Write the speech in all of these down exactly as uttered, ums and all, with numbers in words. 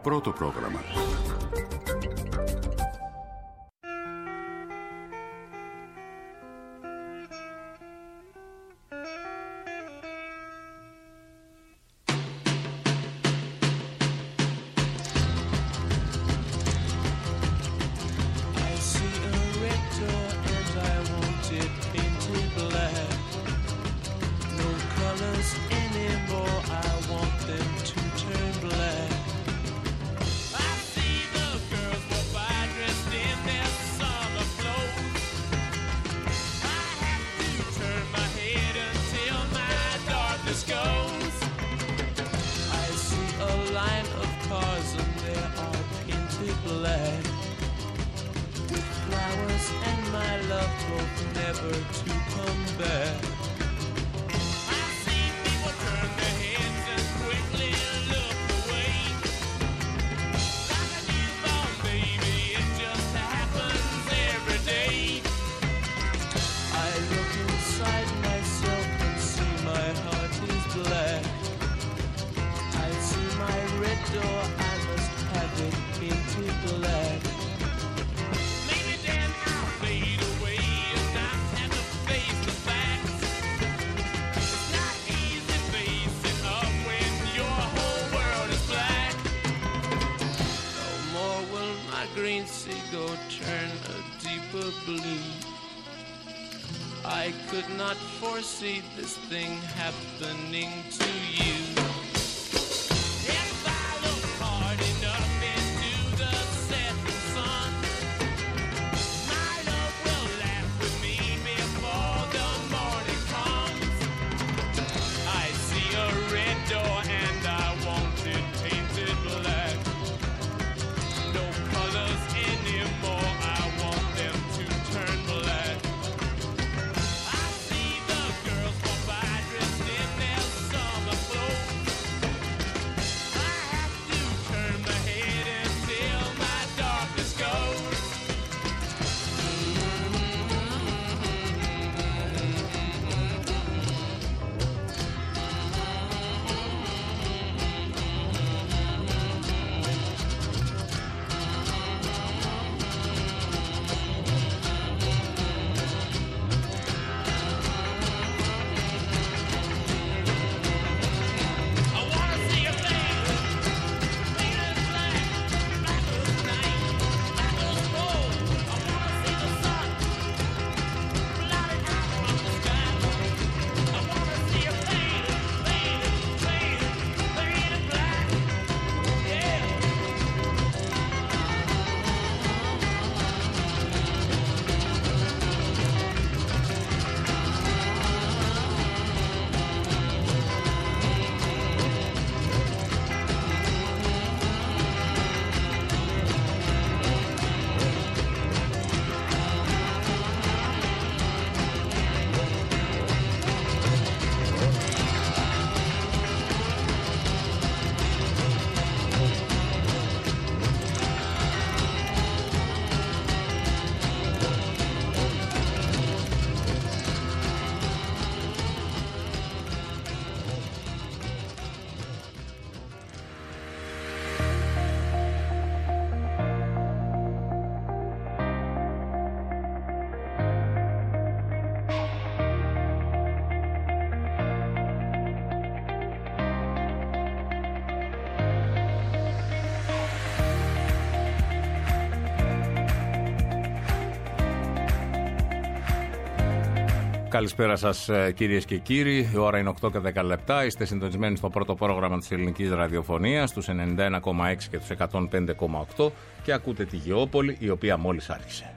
Πρώτο πρόγραμμα. I could not foresee this thing happening to you. If I look hard enough into the setting sun, my love will laugh with me before the morning comes. I see a red door and I want it painted black. No colors anymore, I want them to turn black. Καλησπέρα σας κυρίες και κύριοι. Η ώρα είναι οκτώ και δέκα λεπτά. Είστε συντονισμένοι στο πρώτο πρόγραμμα της ελληνικής ραδιοφωνίας, στους ενενήντα ένα κόμμα έξι και τους εκατόν πέντε κόμμα οκτώ, και ακούτε τη Γεώπολη, η οποία μόλις άρχισε.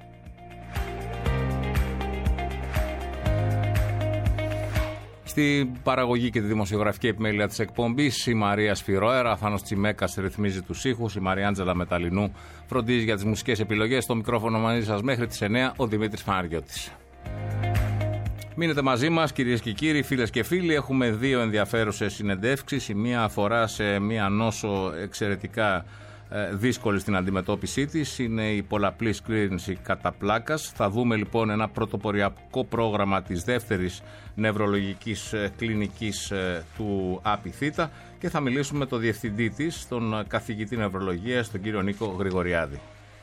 Στην παραγωγή και τη δημοσιογραφική επιμέλεια της εκπομπής, η Μαρία Σφυρόερα, Αθάνος Τσιμέκας ρυθμίζει τους ήχους, η Μαριάντζελα Μεταλινού φροντίζει για τις μουσικές επιλογές. Στο μικρόφωνο μαζί σας μέχρι τις εννιά ο Δημήτρης Παναγιώτης. Μείνετε μαζί μας κυρίες και κύριοι, φίλες και φίλοι. Έχουμε δύο ενδιαφέρουσες συνεντεύξεις. Η μία αφορά σε μία νόσο εξαιρετικά ε, δύσκολη στην αντιμετώπιση της. Είναι η πολλαπλή σκλήρυνση κατά πλάκας. Θα δούμε λοιπόν ένα πρωτοποριακό πρόγραμμα της δεύτερης νευρολογικής ε, κλινικής ε, του ΑΠΙΘΙΤΑ. και θα μιλήσουμε με τον διευθυντή της, τον καθηγητή νευρολογίας, τον κύριο Νίκο Γρηγοριάδη.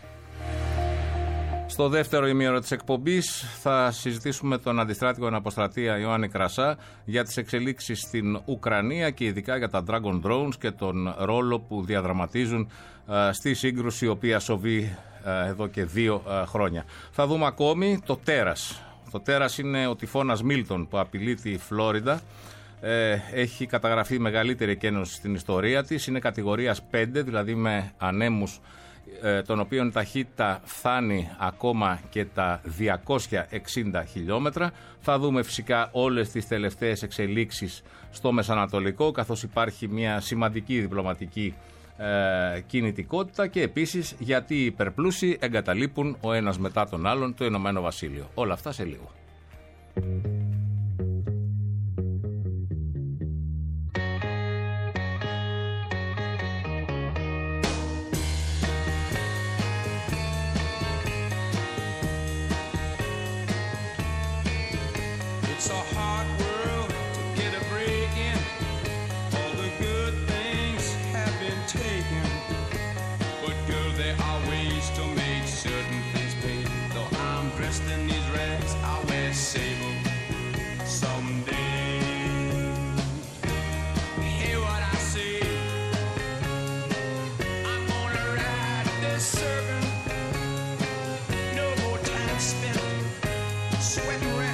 Στο δεύτερο ημίωρο της εκπομπής θα συζητήσουμε τον αντιστράτηγο εναποστρατεία Ιωάννη Κρασά για τις εξελίξεις στην Ουκρανία και ειδικά για τα Dragon Drones και τον ρόλο που διαδραματίζουν α, στη σύγκρουση η οποία σοβεί α, εδώ και δύο α, χρόνια. Θα δούμε ακόμη το τέρας. Το τέρας είναι ο τυφώνας Μίλτον που απειλεί τη Φλόριντα. Ε, έχει καταγραφεί μεγαλύτερη εκένωση στην ιστορία της. Είναι κατηγορίας πέντε, δηλαδή με ανέμους των οποίων η ταχύτητα φτάνει ακόμα και τα διακόσια εξήντα χιλιόμετρα. Θα δούμε φυσικά όλες τις τελευταίες εξελίξεις στο Μεσανατολικό, καθώς υπάρχει μια σημαντική διπλωματική ε, κινητικότητα και επίσης γιατί οι υπερπλούσιοι εγκαταλείπουν ο ένας μετά τον άλλον το Ηνωμένο Βασίλειο. Όλα αυτά σε λίγο. It's a hard world to get a break in. All the good things have been taken. But girl, there are ways to make certain things pay. Though I'm dressed in these rags, I'll wear sable someday. Hear what I say. I'm gonna ride this serpent. No more time spent sweating rent.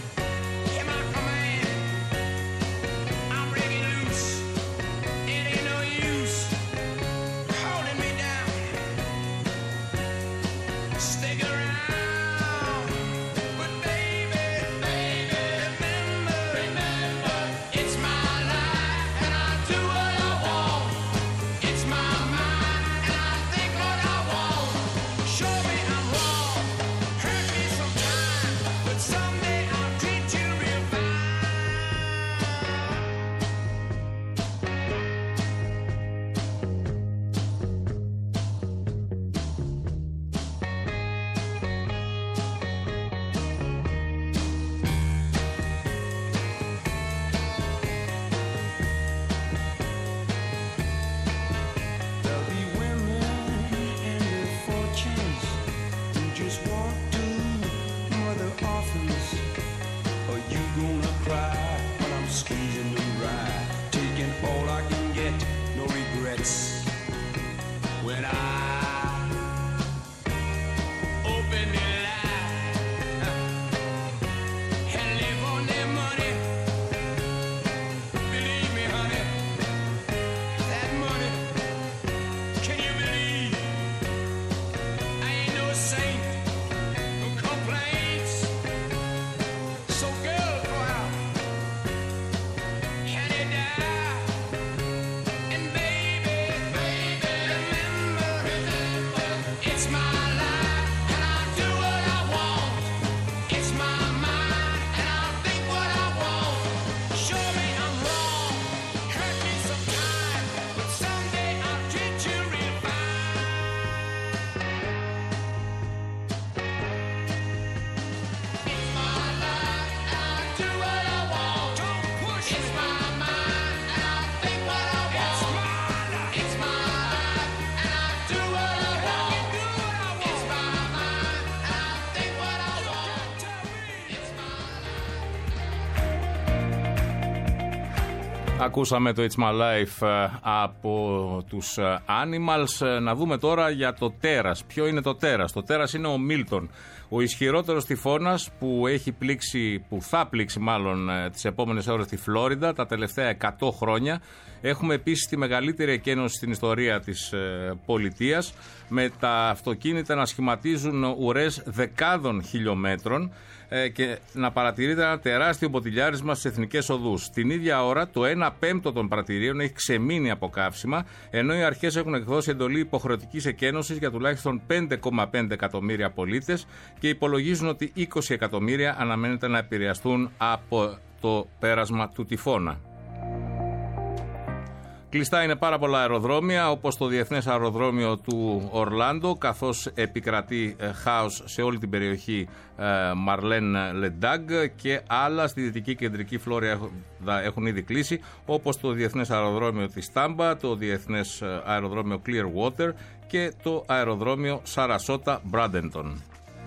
Ακούσαμε το It's My Life από τους Animals. Να δούμε τώρα για το τέρας. Ποιο είναι το τέρας? Το τέρας είναι ο Μίλτον, ο ισχυρότερος τυφώνας που έχει πλήξει, που θα πλήξει μάλλον τις επόμενες ώρες τη Φλόριντα τα τελευταία εκατό χρόνια. Έχουμε επίσης τη μεγαλύτερη εκένωση στην ιστορία της ε, πολιτείας, με τα αυτοκίνητα να σχηματίζουν ουρές δεκάδων χιλιόμετρων ε, και να παρατηρείται ένα τεράστιο ποτηλιάρισμα στις εθνικές οδούς. Την ίδια ώρα το ένα πέμπτο των πρατηρίων έχει ξεμείνει από καύσιμα, ενώ οι αρχές έχουν εκδώσει εντολή υποχρεωτικής εκένωσης για τουλάχιστον πέντε κόμμα πέντε εκατομμύρια πολίτες και υπολογίζουν ότι είκοσι εκατομμύρια αναμένεται να επηρεαστούν από το πέρασμα του τυφώνα. Κλειστά είναι πάρα πολλά αεροδρόμια, όπως το Διεθνές Αεροδρόμιο του Ορλάντο, καθώς επικρατεί ε, χάος σε όλη την περιοχή Μαρλέν Λεντάγκ, και άλλα στη Δυτική Κεντρική Φλόρια έχουν ήδη κλείσει, όπως το Διεθνές Αεροδρόμιο της Τάμπα, το Διεθνές Αεροδρόμιο Clearwater και το αεροδρόμιο Σαρασότα Μπράντεντον.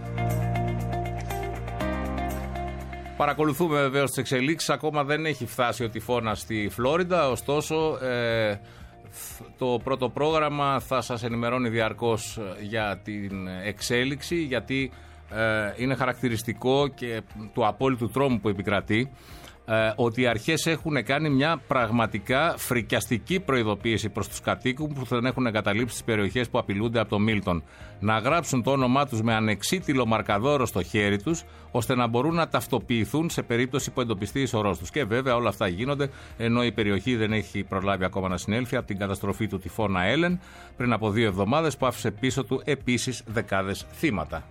Παρακολουθούμε βεβαίως τις εξελίξεις. Ακόμα δεν έχει φτάσει ο τυφώνας στη Φλόριντα, ωστόσο ε, το πρώτο πρόγραμμα θα σας ενημερώνει διαρκώς για την εξέλιξη, γιατί ε, είναι χαρακτηριστικό και του απόλυτου τρόμου που επικρατεί ε, ότι οι αρχές έχουν κάνει μια πραγματικά φρικιαστική προειδοποίηση προς τους κατοίκους που δεν έχουν εγκαταλείψει τις περιοχές που απειλούνται από το Μίλτον, να γράψουν το όνομά τους με ανεξίτηλο μαρκαδόρο στο χέρι τους, ώστε να μπορούν να ταυτοποιηθούν σε περίπτωση που εντοπιστεί η σωρός τους. Και βέβαια όλα αυτά γίνονται ενώ η περιοχή δεν έχει προλάβει ακόμα να συνέλθει από την καταστροφή του τυφώνα Έλεν πριν από δύο εβδομάδες, που άφησε πίσω του επίσης δεκάδες θύματα.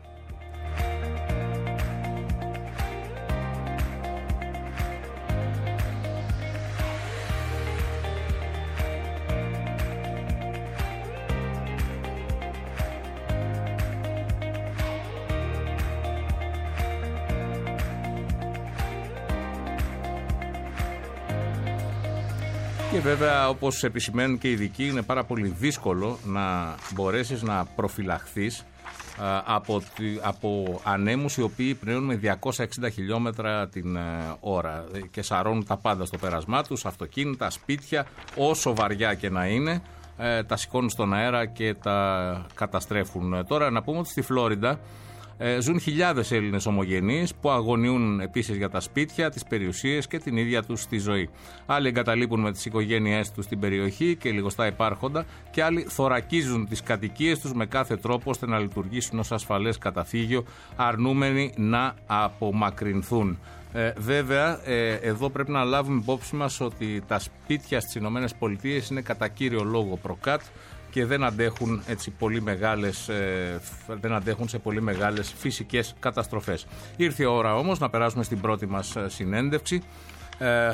Και βέβαια, όπως επισημαίνουν και οι ειδικοί, είναι πάρα πολύ δύσκολο να μπορέσεις να προφυλαχθείς α, από, από ανέμους οι οποίοι πνέουν με διακόσια εξήντα χιλιόμετρα την α, ώρα και σαρώνουν τα πάντα στο πέρασμά τους, αυτοκίνητα, σπίτια, όσο βαριά και να είναι, ε, τα σηκώνουν στον αέρα και τα καταστρέφουν. Τώρα να πούμε ότι στη Φλόριντα Ε, ζουν χιλιάδες Έλληνες ομογενείς που αγωνιούν επίσης για τα σπίτια, τις περιουσίες και την ίδια τους τη ζωή. Άλλοι εγκαταλείπουν με τις οικογένειές τους την περιοχή και λιγοστά υπάρχοντα, και άλλοι θωρακίζουν τις κατοικίες τους με κάθε τρόπο ώστε να λειτουργήσουν ως ασφαλές καταφύγιο, αρνούμενοι να απομακρυνθούν. Ε, βέβαια, ε, εδώ πρέπει να λάβουμε υπόψη μας ότι τα σπίτια στις Ηνωμένες Πολιτείες είναι κατά κύριο λόγο προκάτ και δεν αντέχουν, έτσι, πολύ μεγάλες, ε, δεν αντέχουν σε πολύ μεγάλες φυσικές καταστροφές. Ήρθε η ώρα όμως να περάσουμε στην πρώτη μας συνέντευξη, ε,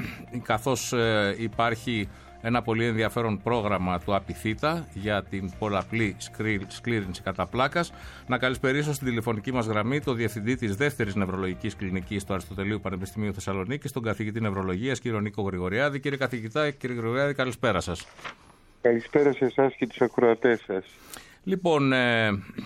καθώς ε, υπάρχει ένα πολύ ενδιαφέρον πρόγραμμα του ΑΠΙΘΙΤΑ για την πολλαπλή σκλήρυνση κατά πλάκας. Να καλησπερίσω στην τηλεφωνική μας γραμμή το Διευθυντή της Δεύτερης Νευρολογικής Κλινικής του Αριστοτελείου Πανεπιστημίου Θεσσαλονίκης, τον καθηγητή Νευρολογίας, κύριο Νίκο Γρηγοριάδη. Κύριε καθηγητά, κύριε Γρηγοριάδη, καλησπέρα σας. Καλησπέρα σε εσάς και τους ακροατές σας. Λοιπόν, ε,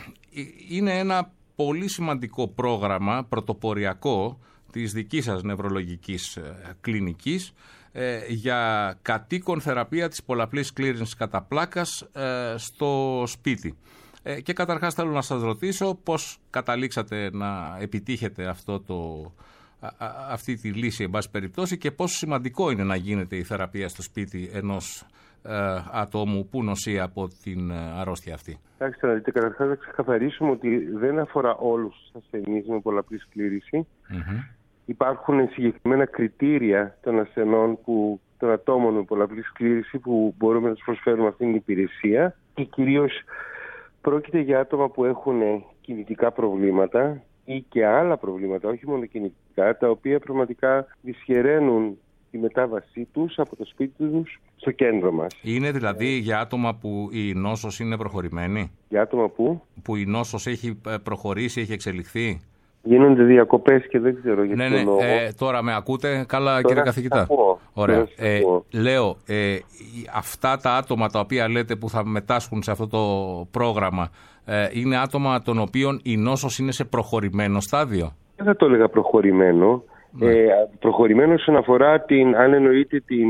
είναι ένα πολύ σημαντικό πρόγραμμα πρωτοποριακό της δικής σας νευρολογικής κλινικής ε, για κατοίκον θεραπεία της πολλαπλής σκλήρυνσης κατά πλάκας ε, στο σπίτι. Ε, και καταρχάς θέλω να σας ρωτήσω πώς καταλήξατε να επιτύχετε αυτό το, α, α, αυτή τη λύση, εν πάση περιπτώσει, και πόσο σημαντικό είναι να γίνεται η θεραπεία στο σπίτι ενός ε, ατόμου που νοσεί από την αρρώστια αυτή. Κοιτάξτε να δείτε, καταρχάς να ξεκαθαρίσουμε ότι δεν αφορά όλους τους ασθενείς με πολλαπλή σκλήρυνση. Mm-hmm. Υπάρχουν συγκεκριμένα κριτήρια των ασθενών, που, των ατόμων με πολλαπλή σκλήρυνση, που μπορούμε να τους προσφέρουμε αυτήν την υπηρεσία, και κυρίως πρόκειται για άτομα που έχουν κινητικά προβλήματα ή και άλλα προβλήματα, όχι μόνο κινητικά, τα οποία πραγματικά δυσχεραίνουν τη μετάβασή τους από το σπίτι τους στο κέντρο μας. Είναι δηλαδή για άτομα που η νόσος είναι προχωρημένη? Για άτομα που? Που η νόσος έχει προχωρήσει, έχει εξελιχθεί. Γίνονται διακοπές και δεν ξέρω γιατί. Ναι, ναι. Ε, τώρα με ακούτε καλά, τώρα, κύριε καθηγητά? Ωραία. Ε, λέω, ε, αυτά τα άτομα τα οποία λέτε που θα μετάσχουν σε αυτό το πρόγραμμα, ε, είναι άτομα των οποίων η νόσος είναι σε προχωρημένο στάδιο? Δεν θα το έλεγα προχωρημένο. Ναι. Ε, προχωρημένο όσον αφορά την, αν εννοείται την,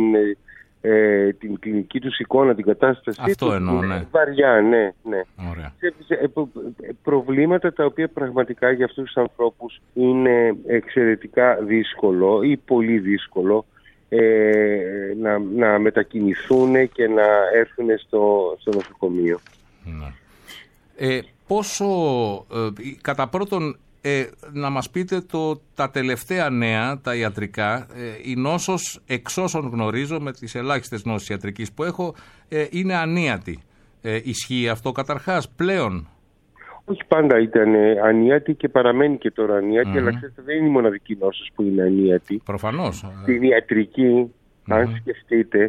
ε, την κλινική τους εικόνα, την κατάσταση. Αυτό τους, εννοώ, ναι. Βαριά, ναι, ναι. Ωραία. Σε, σε, προ, προβλήματα τα οποία πραγματικά για αυτούς τους ανθρώπους είναι εξαιρετικά δύσκολο ή πολύ δύσκολο ε, να, να μετακινηθούν και να έρθουν στο, στο νοσοκομείο. Ναι. Ε, πόσο, ε, κατά πρώτον, Ε, να μας πείτε το, τα τελευταία νέα, τα ιατρικά. Ε, η νόσος, εξ όσων γνωρίζω, με τις ελάχιστες νόσεις ιατρικής που έχω, ε, είναι ανίατη. Ε, ισχύει αυτό καταρχάς πλέον? Όχι, πάντα ήταν ανίατη και παραμένει και τώρα ανίατη, mm-hmm. αλλά ξέρετε, δεν είναι η μοναδική νόσος που είναι ανίατη. Προφανώς. Στην ιατρική, mm-hmm. αν σκεφτείτε,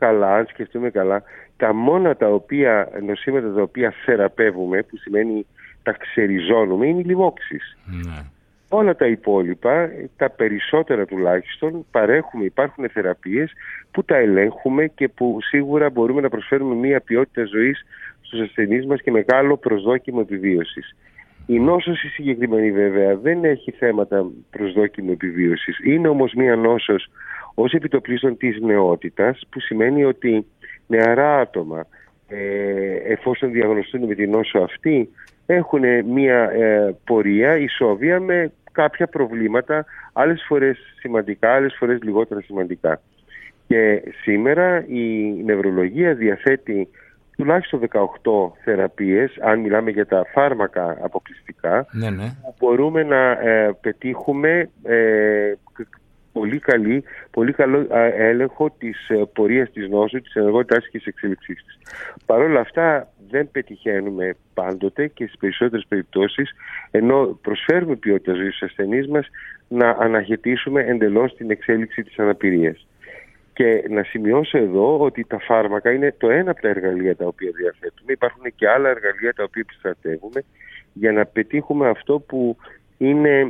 καλά, αν σκεφτούμε καλά, τα μόνα τα οποία, νοσήματα τα οποία θεραπεύουμε, που σημαίνει τα ξεριζώνουμε, είναι οι λοιμώξεις. Ναι. Όλα τα υπόλοιπα, τα περισσότερα τουλάχιστον, παρέχουμε, υπάρχουν θεραπείες που τα ελέγχουμε και που σίγουρα μπορούμε να προσφέρουμε μια ποιότητα ζωής στους ασθενείς μας και μεγάλο προσδόκιμο επιβίωσης. Η νόσος η συγκεκριμένη βέβαια δεν έχει θέματα προσδόκιμου επιβίωσης. Είναι όμως μια νόσος ως επιτοπλίστων της νεότητας, που σημαίνει ότι νεαρά άτομα, ε, εφόσον διαγνωστούν με την νόσο αυτή, έχουν μια ε, πορεία ισόβια με κάποια προβλήματα, άλλες φορές σημαντικά, άλλες φορές λιγότερα σημαντικά. Και σήμερα η νευρολογία διαθέτει τουλάχιστον δεκαοκτώ θεραπείες, αν μιλάμε για τα φάρμακα αποκλειστικά, ναι, ναι. που μπορούμε να ε, πετύχουμε ε, πολύ, καλή, πολύ καλό έλεγχο της ε, πορείας της νόσου, της ενεργότητάς και της εξέλιξής της. Παρ' όλα αυτά δεν πετυχαίνουμε πάντοτε και στις περισσότερες περιπτώσεις, ενώ προσφέρουμε ποιότητα ζωής στους ασθενείς μας, να αναχαιτήσουμε εντελώς την εξέλιξη της αναπηρίας. Και να σημειώσω εδώ ότι τα φάρμακα είναι το ένα από τα εργαλεία τα οποία διαθέτουμε. Υπάρχουν και άλλα εργαλεία τα οποία επιστρατεύουμε για να πετύχουμε αυτό που είναι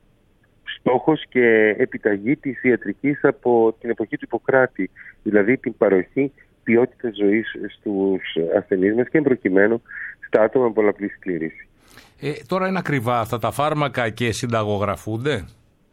στόχος και επιταγή της ιατρικής από την εποχή του Ιπποκράτη, δηλαδή την παροχή ποιότητας ζωής στους ασθενείς μας και εμπροκειμένου στα άτομα με πολλαπλή σκλήρηση. Ε, τώρα είναι ακριβά αυτά τα φάρμακα και συνταγογραφούνται?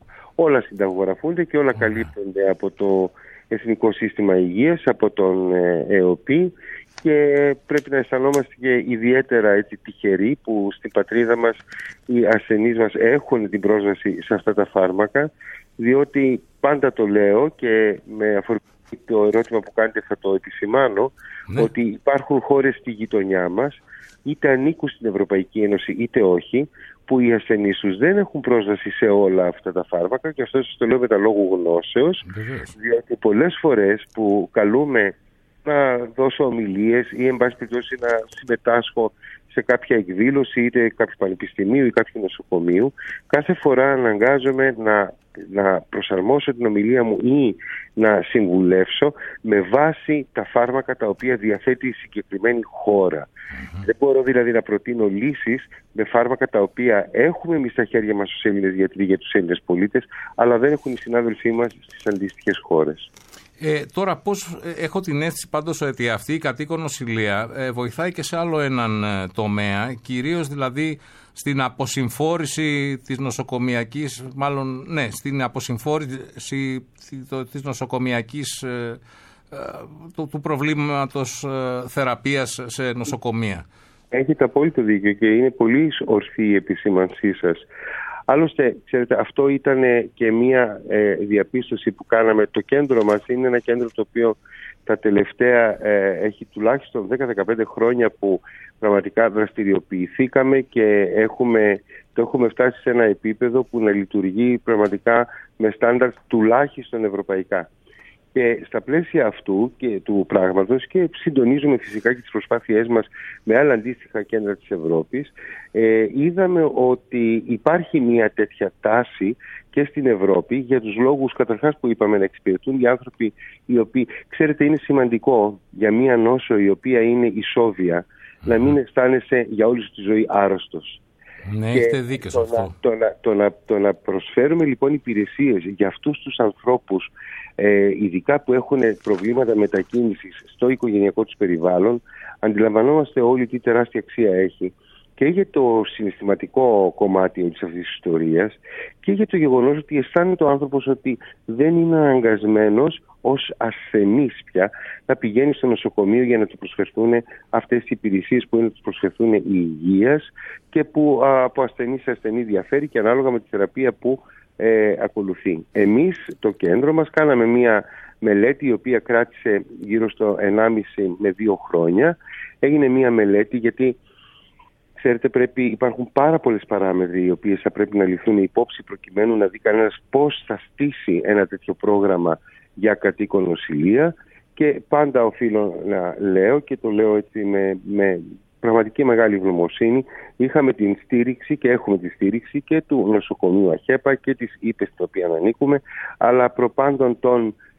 Όλα συνταγογραφούνται και όλα καλύπτονται από το Εθνικό Σύστημα Υγείας, από τον ΕΟΠΗ, και πρέπει να αισθανόμαστε και ιδιαίτερα έτσι, τυχεροί που στην πατρίδα μας οι ασθενείς μας έχουν την πρόσβαση σε αυτά τα φάρμακα, διότι πάντα το λέω και με αφορμή το ερώτημα που κάνετε θα το επισημάνω, ναι. ότι υπάρχουν χώρες στη γειτονιά μας, είτε ανήκουν στην Ευρωπαϊκή Ένωση είτε όχι, που οι ασθενείς τους δεν έχουν πρόσβαση σε όλα αυτά τα φάρμακα, και αυτό σας το λέω με τα λόγου γνώσεως, διότι πολλές φορές που καλούμε να δώσω ομιλίες ή εν πάση περιπτώσει να συμμετάσχω σε κάποια εκδήλωση είτε κάποιου πανεπιστημίου ή κάποιου νοσοκομείου, κάθε φορά αναγκάζομαι να, να προσαρμόσω την ομιλία μου ή να συμβουλεύσω με βάση τα φάρμακα τα οποία διαθέτει η συγκεκριμένη χώρα. Mm-hmm. Δεν μπορώ δηλαδή να προτείνω λύσεις με φάρμακα τα οποία έχουμε εμείς στα χέρια μας ως Έλληνες γιατροί για τους Έλληνες πολίτες, αλλά δεν έχουν οι συνάδελφοί μας στις αντίστοιχες χώρες. Ε, τώρα πώς ε, έχω την αίσθηση πάντως ότι αυτή η κατοίκον νοσηλεία ε, βοηθάει και σε άλλο έναν ε, τομέα, κυρίως δηλαδή στην αποσυμφόρηση της νοσοκομιακής, μάλλον ναι, στην αποσυμφόρηση της νοσοκομιακής ε, ε, του, του προβλήματος ε, θεραπείας σε νοσοκομεία. Έχετε απόλυτο δίκιο και είναι πολύ ορθή η επισήμανσή σας. Άλλωστε, ξέρετε, αυτό ήταν και μία ε, διαπίστωση που κάναμε. Το κέντρο μας είναι ένα κέντρο το οποίο τα τελευταία ε, έχει τουλάχιστον δέκα με δεκαπέντε χρόνια που πραγματικά δραστηριοποιηθήκαμε και έχουμε, το έχουμε φτάσει σε ένα επίπεδο που να λειτουργεί πραγματικά με στάνταρτ τουλάχιστον ευρωπαϊκά. Και στα πλαίσια αυτού και του πράγματος, και συντονίζουμε φυσικά και τις προσπάθειές μας με άλλα αντίστοιχα κέντρα της Ευρώπης, ε, είδαμε ότι υπάρχει μια τέτοια τάση και στην Ευρώπη για τους λόγους καταρχάς που είπαμε να εξυπηρετούν οι άνθρωποι οι οποίοι, ξέρετε, είναι σημαντικό για μια νόσο η οποία είναι ισόβια mm. να μην αισθάνεσαι για όλη σου τη ζωή άρρωστος. Ναι, έχετε δίκιο σε αυτό. Το να, το, να, το να προσφέρουμε λοιπόν υπηρεσίες για αυτούς τους ανθρώπους, ε, ειδικά που έχουν προβλήματα μετακίνησης στο οικογενειακό τους περιβάλλον, αντιλαμβανόμαστε όλοι τι τεράστια αξία έχει και για το συναισθηματικό κομμάτι της αυτής της ιστορίας και για το γεγονός ότι αισθάνεται ο άνθρωπος ότι δεν είναι αναγκασμένος ως ασθενής πια να πηγαίνει στο νοσοκομείο για να του προσφερθούν αυτές οι υπηρεσίες που είναι να του προσφερθούν η υγείας και που από ασθενή σε ασθενή διαφέρει και ανάλογα με τη θεραπεία που ε, ακολουθεί. Εμείς το κέντρο μας κάναμε μια μελέτη η οποία κράτησε γύρω στο ενάμιση με δύο χρόνια. Έγινε μια μελέτη γιατί ξέρετε, πρέπει, υπάρχουν πάρα πολλές παράμετροι οι οποίες θα πρέπει να ληφθούν υπόψη προκειμένου να δει κανένας πώς θα στήσει ένα τέτοιο πρόγραμμα για κατοίκον νοσηλεία και πάντα οφείλω να λέω και το λέω έτσι με, με πραγματική μεγάλη ευγνωμοσύνη, είχαμε την στήριξη και έχουμε τη στήριξη και του νοσοκομείου ΑΧΕΠΑ και της ΥΠΕ στην οποία ανήκουμε, αλλά προπάντων των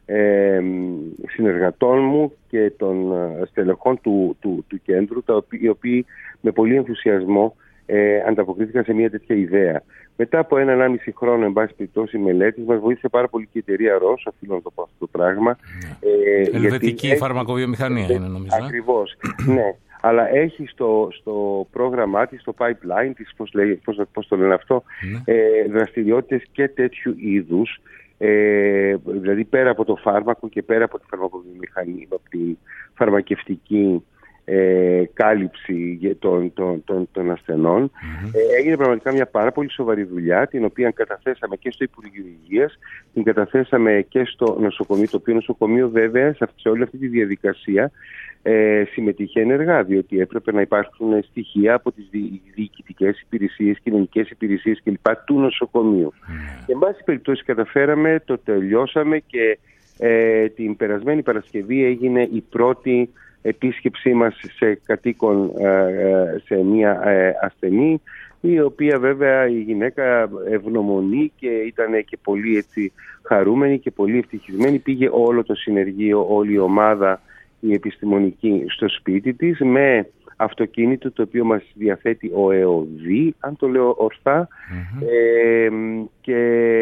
ε, συνεργατών μου και των στελεχών του, του, του κέντρου, τα οποίοι, οι οποίοι με πολύ ενθουσιασμό ε, ανταποκρίθηκαν σε μια τέτοια ιδέα. Μετά από ένα ενάμιση χρόνο, εν πάση περιπτώσει, μελέτης, μας βοήθησε πάρα πολύ και η εταιρεία Ρος, οφείλω να το πω αυτό το πράγμα. Ε, Ελβετική γιατί... φαρμακοβιομηχανία ε, είναι, νομίζω. Ακριβώς, ναι. Αλλά έχει στο, στο πρόγραμμά της, στο pipeline της, πώς, λέει, πώς, πώς το λένε αυτό, ναι. ε, δραστηριότητες και τέτοιου είδους. Ε, δηλαδή πέρα από το φάρμακο και πέρα από τη φαρμακοβιομηχανία, από τη φαρμακευτική ε, κάλυψη των, των, των, των ασθενών. Mm-hmm. Ε, έγινε πραγματικά μια πάρα πολύ σοβαρή δουλειά, την οποία καταθέσαμε και στο Υπουργείο Υγείας, την καταθέσαμε και στο νοσοκομείο, το οποίο νοσοκομείο βέβαια σε όλη αυτή τη διαδικασία ε, συμμετείχε ενεργά, διότι έπρεπε να υπάρχουν στοιχεία από τις διοικητικές υπηρεσίες, κοινωνικές υπηρεσίες κλπ. Του νοσοκομείου. Mm. Και εν πάση περιπτώσει καταφέραμε, το τελειώσαμε και ε, την περασμένη Παρασκευή έγινε η πρώτη επίσκεψή μας σε κατοίκον ε, σε μια ε, ασθενή, η οποία βέβαια η γυναίκα ευγνωμονεί και ήταν και πολύ έτσι χαρούμενη και πολύ ευτυχισμένη. Πήγε όλο το συνεργείο, όλη η ομάδα η επιστημονική στο σπίτι της με αυτοκίνητο το οποίο μας διαθέτει ο ΕΟΔ, αν το λέω ορθά, mm-hmm. ε, και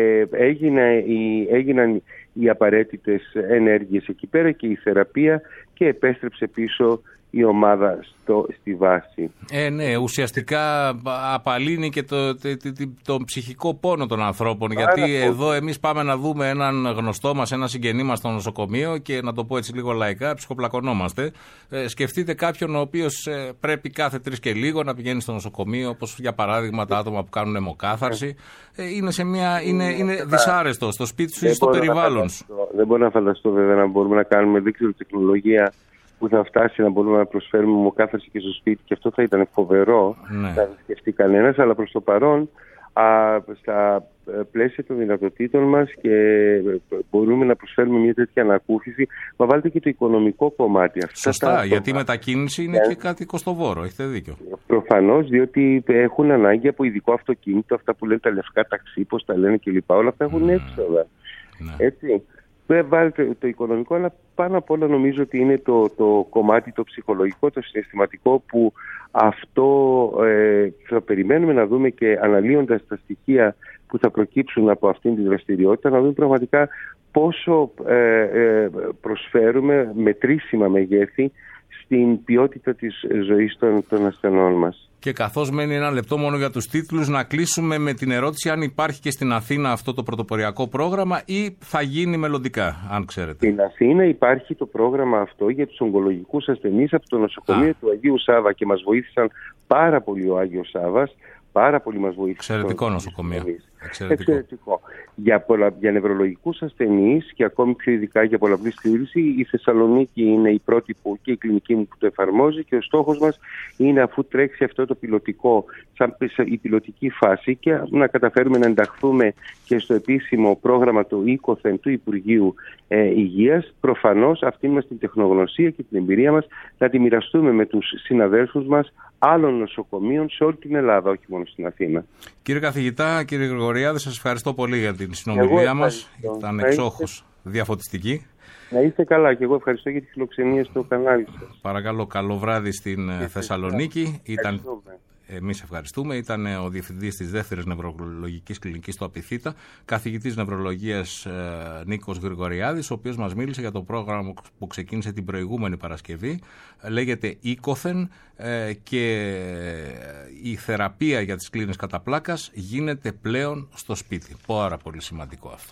έγινε η, έγιναν οι απαραίτητες ενέργειες εκεί πέρα και η θεραπεία και επέστρεψε πίσω η ομάδα στο, στη βάση. Ε, ναι, ουσιαστικά απαλύνει και το, το, το, το, το ψυχικό πόνο των ανθρώπων. Άρα, γιατί εδώ εμείς πάμε να δούμε έναν γνωστό μας, έναν συγγενή μας στο νοσοκομείο και να το πω έτσι λίγο λαϊκά, ψυχοπλακωνόμαστε. Ε, σκεφτείτε κάποιον ο οποίος ε, πρέπει κάθε τρεις και λίγο να πηγαίνει στο νοσοκομείο, όπως για παράδειγμα τα άτομα που κάνουν αιμοκάθαρση. Ε, είναι, σε μια, είναι, είναι δυσάρεστο στο σπίτι σου ή στο περιβάλλον σου. Δεν μπορώ να φανταστώ βέβαια να μπορούμε να κάνουμε δίκτυο τεχνολογία που θα φτάσει να μπορούμε να προσφέρουμε αιμοκάθαρση και στο σπίτι, και αυτό θα ήταν φοβερό, ναι. να σκεφτεί κανένας, αλλά προς το παρόν α, στα πλαίσια των δυνατοτήτων μας και μπορούμε να προσφέρουμε μια τέτοια ανακούφιση. Μα βάλτε και το οικονομικό κομμάτι. Σωστά, αυτά, γιατί η μετακίνηση είναι yeah. και κάτι κοστοβόρο, έχετε δίκιο. Προφανώς, διότι έχουν ανάγκη από ειδικό αυτοκίνητο, αυτά που λένε τα λευκά ταξί, πώς τα λένε κλπ. Όλα αυτά έχουν mm. έξοδα. Mm. Έτσι. Δεν βάλετε το οικονομικό, αλλά πάνω απ' όλα νομίζω ότι είναι το, το κομμάτι το ψυχολογικό, το συναισθηματικό, που αυτό ε, θα περιμένουμε να δούμε, και αναλύοντας τα στοιχεία που θα προκύψουν από αυτήν την δραστηριότητα, να δούμε πραγματικά πόσο ε, ε, προσφέρουμε μετρήσιμα μεγέθη στην ποιότητα της ζωής των, των ασθενών μας. Και καθώς μένει ένα λεπτό μόνο για τους τίτλους, να κλείσουμε με την ερώτηση αν υπάρχει και στην Αθήνα αυτό το πρωτοποριακό πρόγραμμα ή θα γίνει μελλοντικά, αν ξέρετε. Στην Αθήνα υπάρχει το πρόγραμμα αυτό για τους ογκολογικούς ασθενείς από το νοσοκομείο Α. του Αγίου Σάβα, και μας βοήθησαν πάρα πολύ ο Άγιος Σάβας. Πάρα πολύ μας βοήθησε. Εξαιρετικό νοσοκομείο. Εξαιρετικό. Εξαιρετικό. Για, πολλα, για νευρολογικούς ασθενείς και ακόμη πιο ειδικά για πολλαπλή σκλήρωση, η Θεσσαλονίκη είναι η πρώτη που, και η κλινική μου που το εφαρμόζει, και ο στόχος μας είναι, αφού τρέξει αυτό το πιλωτικό, σαν η πιλωτική φάση, και να καταφέρουμε να ενταχθούμε και στο επίσημο πρόγραμμα του ΙΚΟΘΕΝ του Υπουργείου ε, Υγείας, προφανώς αυτή μας την τεχνογνωσία και την εμπειρία μας να τη μοιραστούμε με τους συναδέλφους μας άλλων νοσοκομείων σε όλη την Ελλάδα, όχι μόνο στην Αθήνα. Κύριε καθηγητά, κύριε Γρηγοριάδη, σας ευχαριστώ πολύ για την συνομιλία μας. Ήταν εξόχως διαφωτιστική. Να είστε καλά, και εγώ ευχαριστώ για τη φιλοξενία στο κανάλι σας. Παρακαλώ, καλό βράδυ στην και Θεσσαλονίκη. Ήταν... Εμείς ευχαριστούμε. Ήταν ο Διευθυντής της Δεύτερης Νευρολογικής Κλινικής στο Απιθύτα, καθηγητής νευρολογίας ε, Νίκος Γρηγοριάδης, ο οποίος μας μίλησε για το πρόγραμμα που ξεκίνησε την προηγούμενη Παρασκευή. Λέγεται ΙΚΟΘΕΝ ε, και η θεραπεία για τις κλίνες κατά πλάκας γίνεται πλέον στο σπίτι. Πάρα πολύ σημαντικό αυτό.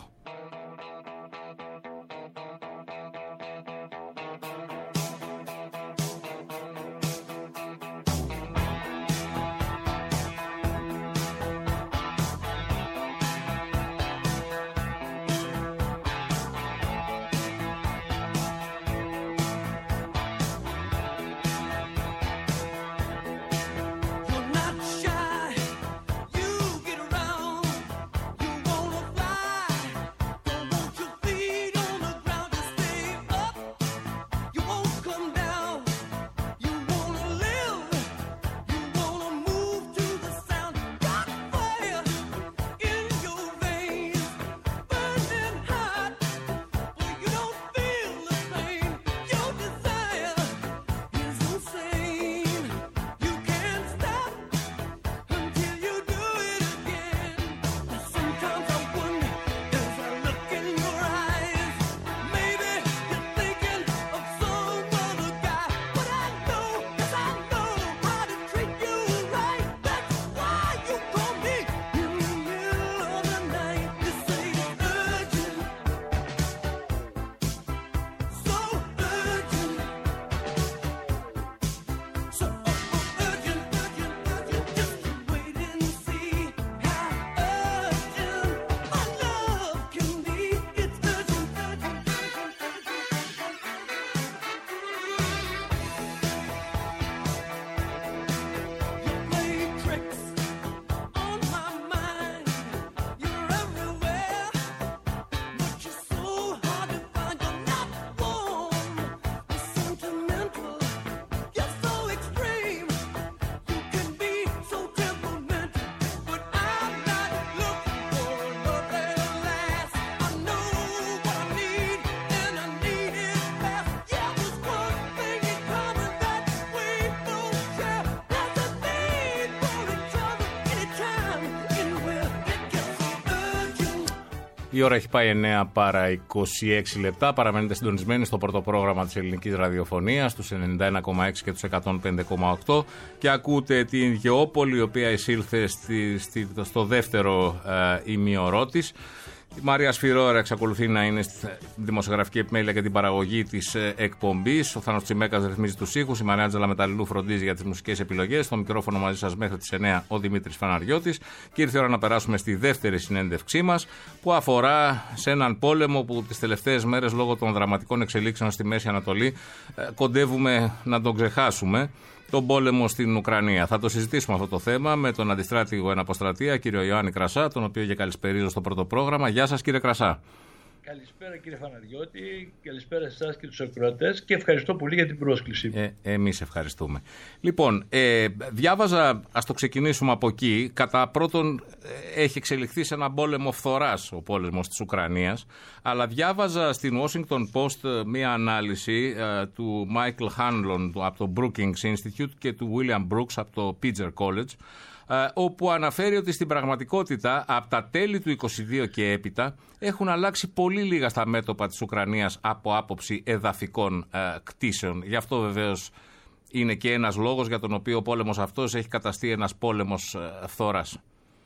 Η ώρα έχει πάει εννέα παρά είκοσι έξι λεπτά. Παραμένετε συντονισμένοι στο πρώτο πρόγραμμα της ελληνικής ραδιοφωνίας, στους ενενήντα ένα κόμμα έξι και τους εκατόν πέντε κόμμα οκτώ, και ακούτε την Γεώπολη, η οποία εισήλθε στη, στη, στο δεύτερο ε, ημίωρό της. Η Μαρία Σφυρόερα εξακολουθεί να είναι στη δημοσιογραφική επιμέλεια και την παραγωγή της εκπομπής. Ο Θάνος Τσιμέκας ρυθμίζει τους ήχους. Η Μαριάντζελα Μεταλλινού φροντίζει για τις μουσικές επιλογές. Στο μικρόφωνο μαζί σας μέχρι τις εννέα ο Δημήτρης Φαναριώτης. Και ήρθε η ώρα να περάσουμε στη δεύτερη συνέντευξή μας, που αφορά σε έναν πόλεμο που τις τελευταίες μέρες, λόγω των δραματικών εξελίξεων στη Μέση Ανατολή, κοντεύουμε να τον ξεχάσουμε. Τον πόλεμο στην Ουκρανία. Θα το συζητήσουμε αυτό το θέμα με τον αντιστράτηγο εναποστρατεία, κύριο Ιωάννη Κρασά, τον οποίο και καλησπερίζω στο πρώτο πρόγραμμα. Γεια σας, κύριε Κρασά. Καλησπέρα, κύριε Φαναριώτη, καλησπέρα σε εσάς και τους ακροατές, και ευχαριστώ πολύ για την πρόσκληση. Ε, εμείς ευχαριστούμε. Λοιπόν, ε, διάβαζα, ας το ξεκινήσουμε από εκεί. Κατά πρώτον, έχει εξελιχθεί σε έναν πόλεμο φθοράς ο πόλεμος της Ουκρανίας, αλλά διάβαζα στην Washington Post μία ανάλυση ε, του Michael Hanlon από το Brookings Institute και του William Brooks από το Pitzer College, όπου αναφέρει ότι στην πραγματικότητα από τα τέλη του είκοσι δύο και έπειτα έχουν αλλάξει πολύ λίγα στα μέτωπα της Ουκρανίας από άποψη εδαφικών ε, κτήσεων. Γι' αυτό βεβαίως είναι και ένας λόγος για τον οποίο ο πόλεμος αυτός έχει καταστεί ένας πόλεμος ε, φθοράς.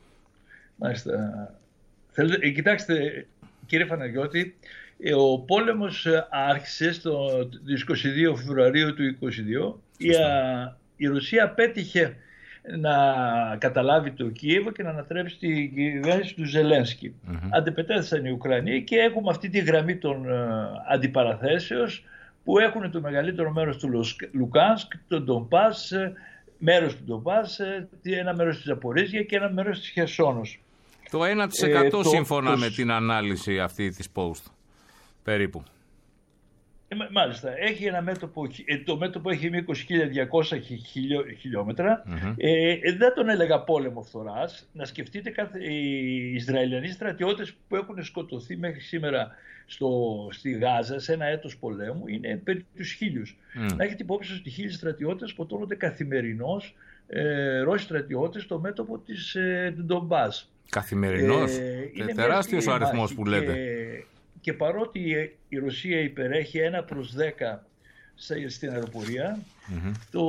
Μάλιστα. Θέλετε, ε, κοιτάξτε, κύριε Φαναριώτη, ε, ο πόλεμος άρχισε στο είκοσι δύο Φεβρουαρίου του είκοσι δύο. Η, α, η Ρωσία πέτυχε να καταλάβει το Κίεβο και να ανατρέψει την κυβέρνηση του Ζελένσκι. Mm-hmm. Αντεπετέθησαν οι Ουκρανοί και έχουμε αυτή τη γραμμή των uh, αντιπαραθέσεως, που έχουν το μεγαλύτερο μέρος του Λουκάνσκ, τον Ντομπάς, μέρος του Ντομπάς, ένα μέρος της Ζαπορίζια και ένα μέρος της Χερσόνος. Το ένα τοις εκατό ε, σύμφωνα το, με την ανάλυση αυτή της Post, περίπου. Ε, μάλιστα, έχει ένα μέτωπο, το μέτωπο έχει είκοσι χίλια διακόσια χιλιόμετρα. Mm-hmm. Ε, δεν τον έλεγα πόλεμο φθοράς. Να σκεφτείτε κάθε, οι Ισραηλιανοί στρατιώτες που έχουν σκοτωθεί μέχρι σήμερα στο, στη Γάζα σε ένα έτος πολέμου είναι περί τους χίλιους. Mm. Να έχετε υπόψη ότι χίλιοι στρατιώτες σκοτώνονται καθημερινώς, ε, Ρώσοι στρατιώτες, στο μέτωπο της, ε, του Ντομπάς. Καθημερινώς, ε, είναι τεράστιος ο αριθμός που λέτε. Και, Και παρότι η Ρωσία υπερέχει ένα προς δέκα στην αεροπορία, mm-hmm. το,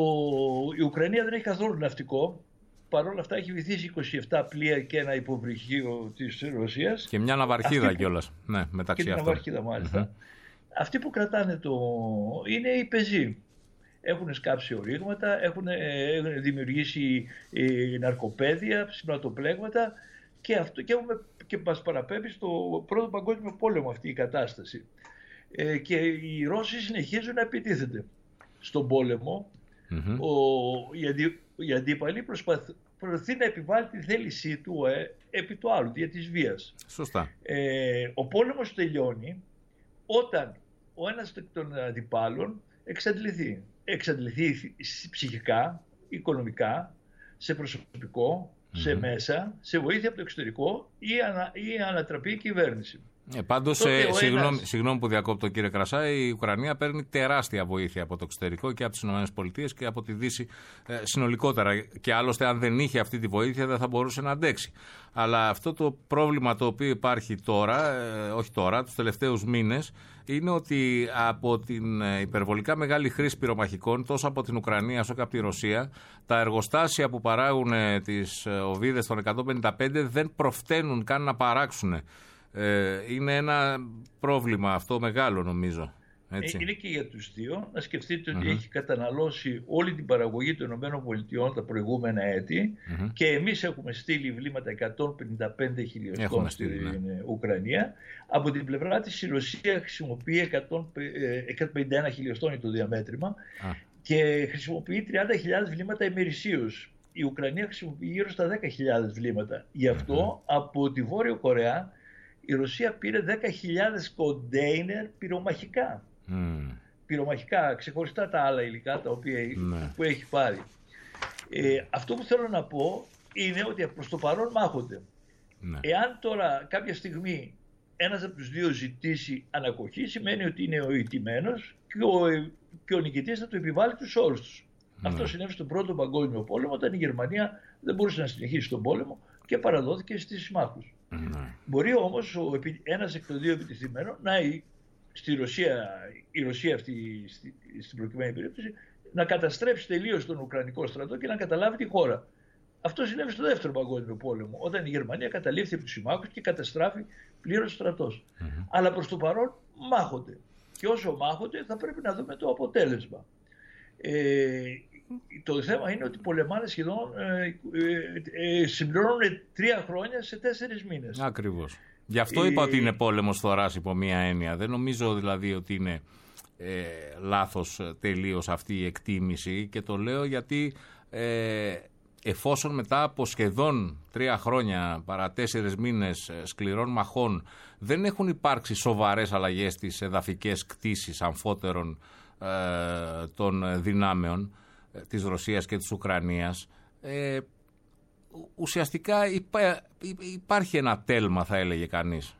η Ουκρανία δεν έχει καθόλου ναυτικό. Παρ' όλα αυτά έχει βυθίσει είκοσι επτά πλοία και ένα υποβρυχείο της Ρωσίας. Και μια ναυαρχίδα κιόλας. Ναι, μεταξύ και αυτών. Και ναυαρχίδα, μάλιστα. Mm-hmm. Αυτοί που κρατάνε το είναι οι πεζοί. Έχουν σκάψει ορίγματα, έχουν, έχουν δημιουργήσει ε, ναρκοπαίδια, συμπρατοπλέγματα, και, αυτό, και, έχουμε, και μας παραπέμπει στο Πρώτο Παγκόσμιο Πόλεμο αυτή η κατάσταση. Ε, και οι Ρώσοι συνεχίζουν να επιτίθενται στον πόλεμο. Mm-hmm. Ο, οι, αντί, οι αντίπαλοι προσπαθεί να επιβάλλει τη θέλησή του ε, επί του άλλου, δια της βίας. Σωστά. Ε, ο πόλεμος τελειώνει όταν ο ένας των αντιπάλων εξαντληθεί. Εξαντληθεί ψυχικά, οικονομικά, σε προσωπικό, σε mm-hmm. μέσα, σε βοήθεια από το εξωτερικό ή, ανα, ή ανατραπεί η κυβέρνηση. Ε, πάντως, ε, συγγνώμη, ένας... συγγνώμη που διακόπτω, κύριε Κρασά, η Ουκρανία παίρνει τεράστια βοήθεια από το εξωτερικό και από τις ΗΠΑ και από τη Δύση ε, συνολικότερα. Και άλλωστε, αν δεν είχε αυτή τη βοήθεια, δεν θα μπορούσε να αντέξει. Αλλά αυτό το πρόβλημα το οποίο υπάρχει τώρα, ε, όχι τώρα, τους τελευταίους μήνες, είναι ότι από την υπερβολικά μεγάλη χρήση πυρομαχικών, τόσο από την Ουκρανία όσο και από τη Ρωσία, τα εργοστάσια που παράγουν τις οβίδες των εκατόν πενήντα πέντε δεν προφταίνουν καν να παράξουν. Ε, είναι ένα πρόβλημα αυτό μεγάλο, νομίζω. Έτσι. Είναι και για τους δύο. Να σκεφτείτε ότι mm-hmm. έχει καταναλώσει όλη την παραγωγή των ΗΠΑ τα προηγούμενα έτη mm-hmm. και εμείς έχουμε στείλει βλήματα εκατόν πενήντα πέντε χιλιοστών στην ναι. Ουκρανία. Από την πλευρά της η Ρωσία χρησιμοποιεί εκατόν πενήντα ένα χιλιοστών για το διαμέτρημα ah. και χρησιμοποιεί τριάντα χιλιάδες βλήματα ημερησίως. Η Ουκρανία χρησιμοποιεί γύρω στα δέκα χιλιάδες βλήματα. Γι' αυτό mm-hmm. από τη Βόρειο Κορεά η Ρωσία πήρε δέκα χιλιάδες κοντέινερ πυρομαχικά. Mm. Πυρομαχικά, ξεχωριστά τα άλλα υλικά τα οποία mm. που έχει πάρει. Ε, αυτό που θέλω να πω είναι ότι προς το παρόν μάχονται. Mm. Εάν τώρα κάποια στιγμή ένας από τους δύο ζητήσει ανακοχή, σημαίνει ότι είναι ο ηττημένος και ο, και ο νικητής θα του επιβάλλει τους όρους τους. Mm. Αυτό συνέβη στον Πρώτο Παγκόσμιο Πόλεμο, όταν η Γερμανία δεν μπορούσε να συνεχίσει τον πόλεμο και παραδόθηκε στις συμμάχους. Mm. Μπορεί όμως ο, ένας εκ των δύο επιτεθειμένων να στη Ρωσία, η Ρωσία αυτή στη, στην προκειμένη περίπτωση, να καταστρέψει τελείως τον Ουκρανικό στρατό και να καταλάβει τη χώρα. Αυτό συνέβη στο Δεύτερο Παγκόσμιο Πόλεμο, όταν η Γερμανία καταλήφθη από τους συμμάχους και καταστράφει πλήρως ο στρατός. Mm-hmm. Αλλά προς το παρόν μάχονται. Και όσο μάχονται θα πρέπει να δούμε το αποτέλεσμα. Ε, το θέμα είναι ότι πολεμάνε σχεδόν, ε, ε, ε, συμπληρώνουν τρία χρόνια σε τέσσερις μήνες. Ακριβώς. Γι' αυτό είπα ε, ότι είναι πόλεμος φθοράς υπό μία έννοια. Δεν νομίζω δηλαδή ότι είναι ε, λάθος τελείως αυτή η εκτίμηση, και το λέω γιατί ε, εφόσον μετά από σχεδόν τρία χρόνια παρά τέσσερις μήνες σκληρών μαχών δεν έχουν υπάρξει σοβαρές αλλαγές στις εδαφικές κτίσεις αμφότερων ε, των δυνάμεων ε, της Ρωσίας και της Ουκρανίας, ε, ουσιαστικά υπά, υπάρχει ένα τέλμα, θα έλεγε κανείς.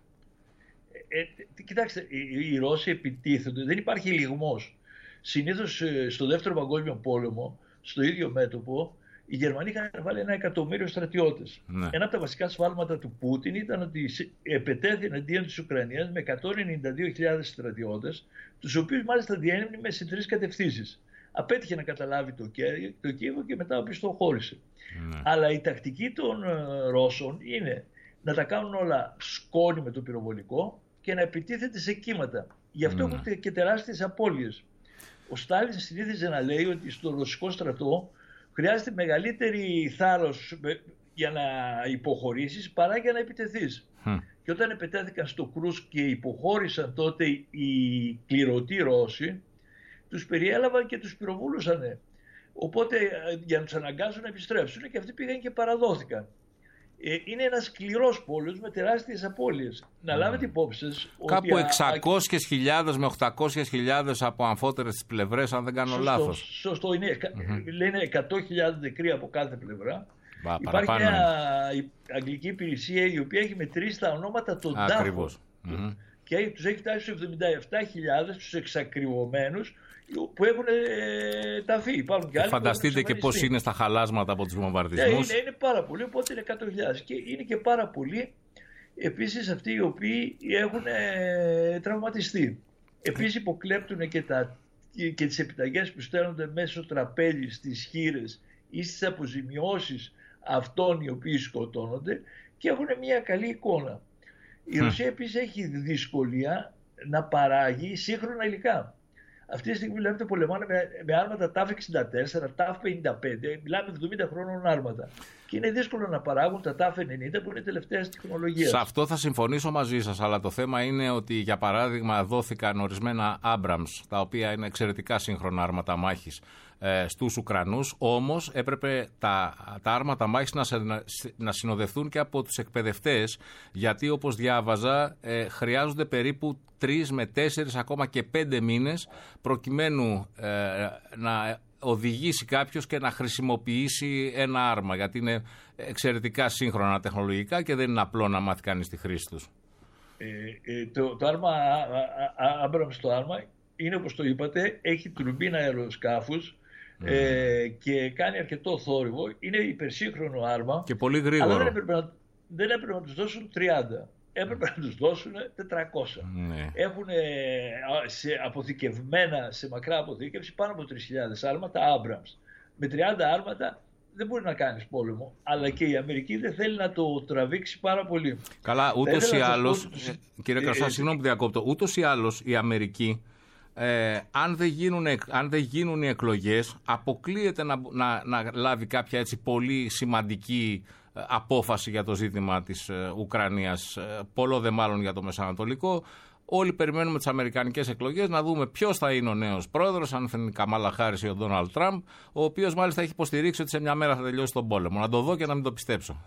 Ε, ε, κοιτάξτε, οι, οι Ρώσοι επιτίθενται, δεν υπάρχει λιγμός. Συνήθως ε, στο Δεύτερο Παγκόσμιο Πόλεμο, στο ίδιο μέτωπο, οι Γερμανοί είχαν βάλει ένα εκατομμύριο στρατιώτες. Ναι. Ένα από τα βασικά σφάλματα του Πούτιν ήταν ότι επετέθη εναντίον της Ουκρανίας με εκατόν ενενήντα δύο χιλιάδες στρατιώτες, τους οποίους μάλιστα διένυμνε σε τρεις κατευθύνσεις. Απέτυχε να καταλάβει το, το Κίεβο και μετά οπισθοχώρησε. Ναι. Αλλά η τακτική των uh, Ρώσων είναι να τα κάνουν όλα σκόνη με το πυροβολικό και να επιτίθεται σε κύματα. Γι' αυτό ναι. έχουν και τεράστιες απώλειες. Ο Στάλιν συνήθιζε να λέει ότι στο ρωσικό στρατό χρειάζεται μεγαλύτερη θάρρος για να υποχωρήσεις παρά για να επιτεθείς. Mm. Και όταν επιτέθηκαν στο Κρούσκ και υποχώρησαν τότε οι κληρωτοί Ρώσοι, τους περιέλαβαν και τους πυροβούλωσαν. Οπότε για να τους αναγκάσουν να επιστρέψουν, και αυτοί πήγαν και παραδόθηκαν. Ε, είναι ένας σκληρός πόλεμος με τεράστιες απώλειες. Να mm. λάβετε υπόψη σας ότι... Κάπου εξακόσιες χιλιάδες με οχτακόσιες χιλιάδες από αμφότερες τις πλευρές, αν δεν κάνω σωστό, λάθος. Σωστό, είναι. Mm-hmm. Λένε εκατό χιλιάδες νεκροί από κάθε πλευρά. Μπα, Υπάρχει παραπάνω. Μια αγγλική υπηρεσία η οποία έχει μετρήσει τα ονόματα των τάφων. Mm-hmm. Και τους έχει φτάσει στους εβδομήντα επτά χιλιάδες τους εξακριβωμένους που έχουν ε, ταφεί. Υπάρχουν και άλλοι. Φανταστείτε και πώς είναι στα χαλάσματα από τους βομβαρδισμούς. Είναι, είναι πάρα πολλοί, οπότε είναι εκατό χιλιάδες. Και είναι και πάρα πολλοί επίσης αυτοί οι οποίοι έχουν ε, τραυματιστεί. Επίσης υποκλέπτουν και, τα, και, και τις επιταγές που στέλνονται μέσω τραπέζι στις χήρες ή στις αποζημιώσεις αυτών οι οποίοι σκοτώνονται, και έχουν μια καλή εικόνα. Η Ρωσία επίσης έχει δυσκολία να παράγει σύγχρονα υλικά. Αυτή τη στιγμή βλέπετε πολεμάνε με, με άρματα ταφ εξήντα τέσσερα, ταφ πενήντα πέντε, μιλάμε εβδομήντα χρόνων άρματα. Και είναι δύσκολο να παράγουν τα ταφ ενενήντα που είναι τελευταίας τεχνολογίας. Σε αυτό θα συμφωνήσω μαζί σας, αλλά το θέμα είναι ότι για παράδειγμα δόθηκαν ορισμένα Abrams, τα οποία είναι εξαιρετικά σύγχρονα άρματα μάχης, ε, στους Ουκρανούς, όμως έπρεπε τα, τα άρματα μάχης να, να, να συνοδευτούν και από τους εκπαιδευτές, γιατί όπως διάβαζα ε, χρειάζονται περίπου τρεις με τέσσερις ακόμα και πέντε μήνες προκειμένου ε, να οδηγήσει κάποιος και να χρησιμοποιήσει ένα άρμα, γιατί είναι εξαιρετικά σύγχρονα τεχνολογικά και δεν είναι απλό να μάθει κανείς τη χρήση τους. Ε, ε, το, το άρμα Abrams, το άρμα είναι όπως το είπατε, έχει τουρμπίνα αεροσκάφους mm. ε, και κάνει αρκετό θόρυβο, είναι υπερσύγχρονο άρμα και πολύ γρήγορο. Αλλά δεν έπρεπε να, δεν έπρεπε να τους δώσουν τριάντα. Έπρεπε να τους δώσουν τετρακόσια. Ναι. Έχουν σε αποθηκευμένα, σε μακρά αποθήκευση, πάνω από τρεις χιλιάδες άρματα Abrams. Με τριάντα άρματα δεν μπορεί να κάνεις πόλεμο, αλλά και η Αμερική δεν θέλει να το τραβήξει πάρα πολύ. Καλά, ούτως ή άλλως, κύριε Κρασά, συγγνώμη που διακόπτω, ούτως ή άλλως η Αμερική, ε, αν, δεν γίνουν, αν δεν γίνουν οι εκλογές, αποκλείεται να, να, να λάβει κάποια έτσι πολύ σημαντική απόφαση για το ζήτημα της Ουκρανίας, πολλό δε μάλλον για το Μεσανατολικό. Όλοι περιμένουμε τις αμερικανικές εκλογές να δούμε ποιος θα είναι ο νέος πρόεδρος, αν θα είναι η Καμάλα Χάρις ή ο Ντόναλντ Τραμπ, ο οποίος μάλιστα έχει υποστηρίξει ότι σε μια μέρα θα τελειώσει τον πόλεμο. Να το δω και να μην το πιστέψω.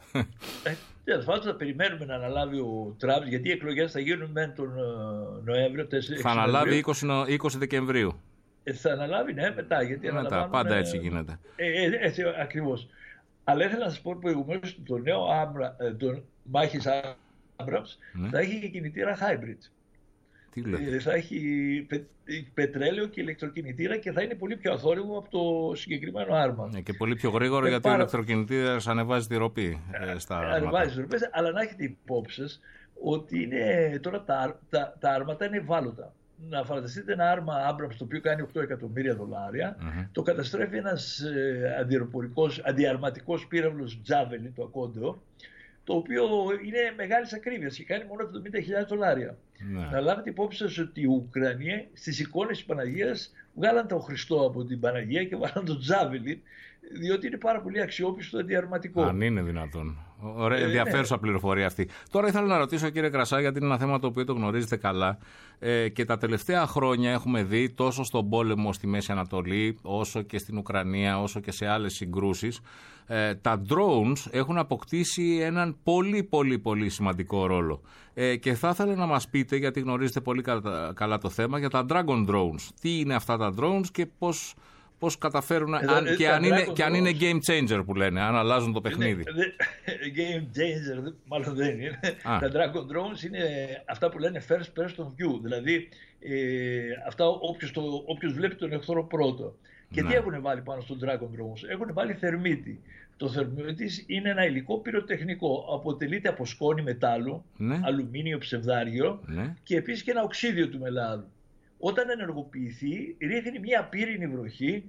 Ε, θα περιμένουμε να αναλάβει ο Τραμπ, γιατί οι εκλογές θα γίνουν με τον Νοέμβριο. Θα αναλάβει είκοσι Δεκεμβρίου. Ε, θα αναλάβει, ναι, μετά. Γιατί μετά, πάντα έτσι γίνεται. Ε, ε, έτσι ακριβώς. Αλλά ήθελα να σας πω προηγουμένως ότι το νέο Άμπρα, τον μάχης Abrams ναι. θα έχει και κινητήρα hybrid. Τι λέτε? Θα έχει πε, πετρέλαιο και ηλεκτροκινητήρα και θα είναι πολύ πιο αθόρυβο από το συγκεκριμένο άρμα. Ναι, και πολύ πιο γρήγορο, ε, γιατί πάρα... ο ηλεκτροκινητήρας ανεβάζει τη ροπή ε, στα άρματα. Ανεβάζει τη ροπή, αλλά να έχετε υπόψη σας ότι είναι, τώρα τα, τα, τα άρματα είναι ευάλωτα. Να φανταστείτε ένα άρμα Abrams το οποίο κάνει οκτώ εκατομμύρια δολάρια, mm-hmm. το καταστρέφει ένας ε, αντιαρματικός πύραυλος Javelin, το ακόντεο, το οποίο είναι μεγάλης ακρίβειας και κάνει μόνο εβδομήντα χιλιάδες δολάρια. Ναι. Να λάβετε υπόψη σας ότι οι Ουκρανοί στις εικόνες της Παναγίας βγάλαν τον Χριστό από την Παναγία και βάλαν τον Javelin, διότι είναι πάρα πολύ αξιόπιστο αντιαρματικό. Αν είναι δυνατόν. Ωραία, ε, ενδιαφέρουσα ναι. πληροφορία αυτή. Τώρα ήθελα να ρωτήσω, κύριε Κρασά, γιατί είναι ένα θέμα το οποίο το γνωρίζετε καλά ε, και τα τελευταία χρόνια έχουμε δει τόσο στον πόλεμο στη Μέση Ανατολή, όσο και στην Ουκρανία, όσο και σε άλλες συγκρούσεις, ε, τα drones έχουν αποκτήσει έναν πολύ πολύ πολύ σημαντικό ρόλο. Ε, και θα ήθελα να μας πείτε, γιατί γνωρίζετε πολύ καλά, καλά το θέμα, για τα Dragon Drones. Τι είναι αυτά τα drones και πώς... Πώς καταφέρουν, Εδώ, αν, και, αν είναι, και αν είναι game changer που λένε, αν αλλάζουν το παιχνίδι. Είναι, game changer, μάλλον δεν είναι. Α. Τα Dragon Drones είναι αυτά που λένε first person view, δηλαδή ε, αυτά όποιος, το, όποιος βλέπει τον εχθρό πρώτο. Και ναι. τι έχουν βάλει πάνω στον Dragon Drones? Έχουν βάλει θερμίτη. Το θερμίτης είναι ένα υλικό πυροτεχνικό. Αποτελείται από σκόνη μετάλλου, ναι. αλουμίνιο, ψευδάριο ναι. και επίσης και ένα οξύδιο του μελάδου. Όταν ενεργοποιηθεί, ρίχνει μια πύρινη βροχή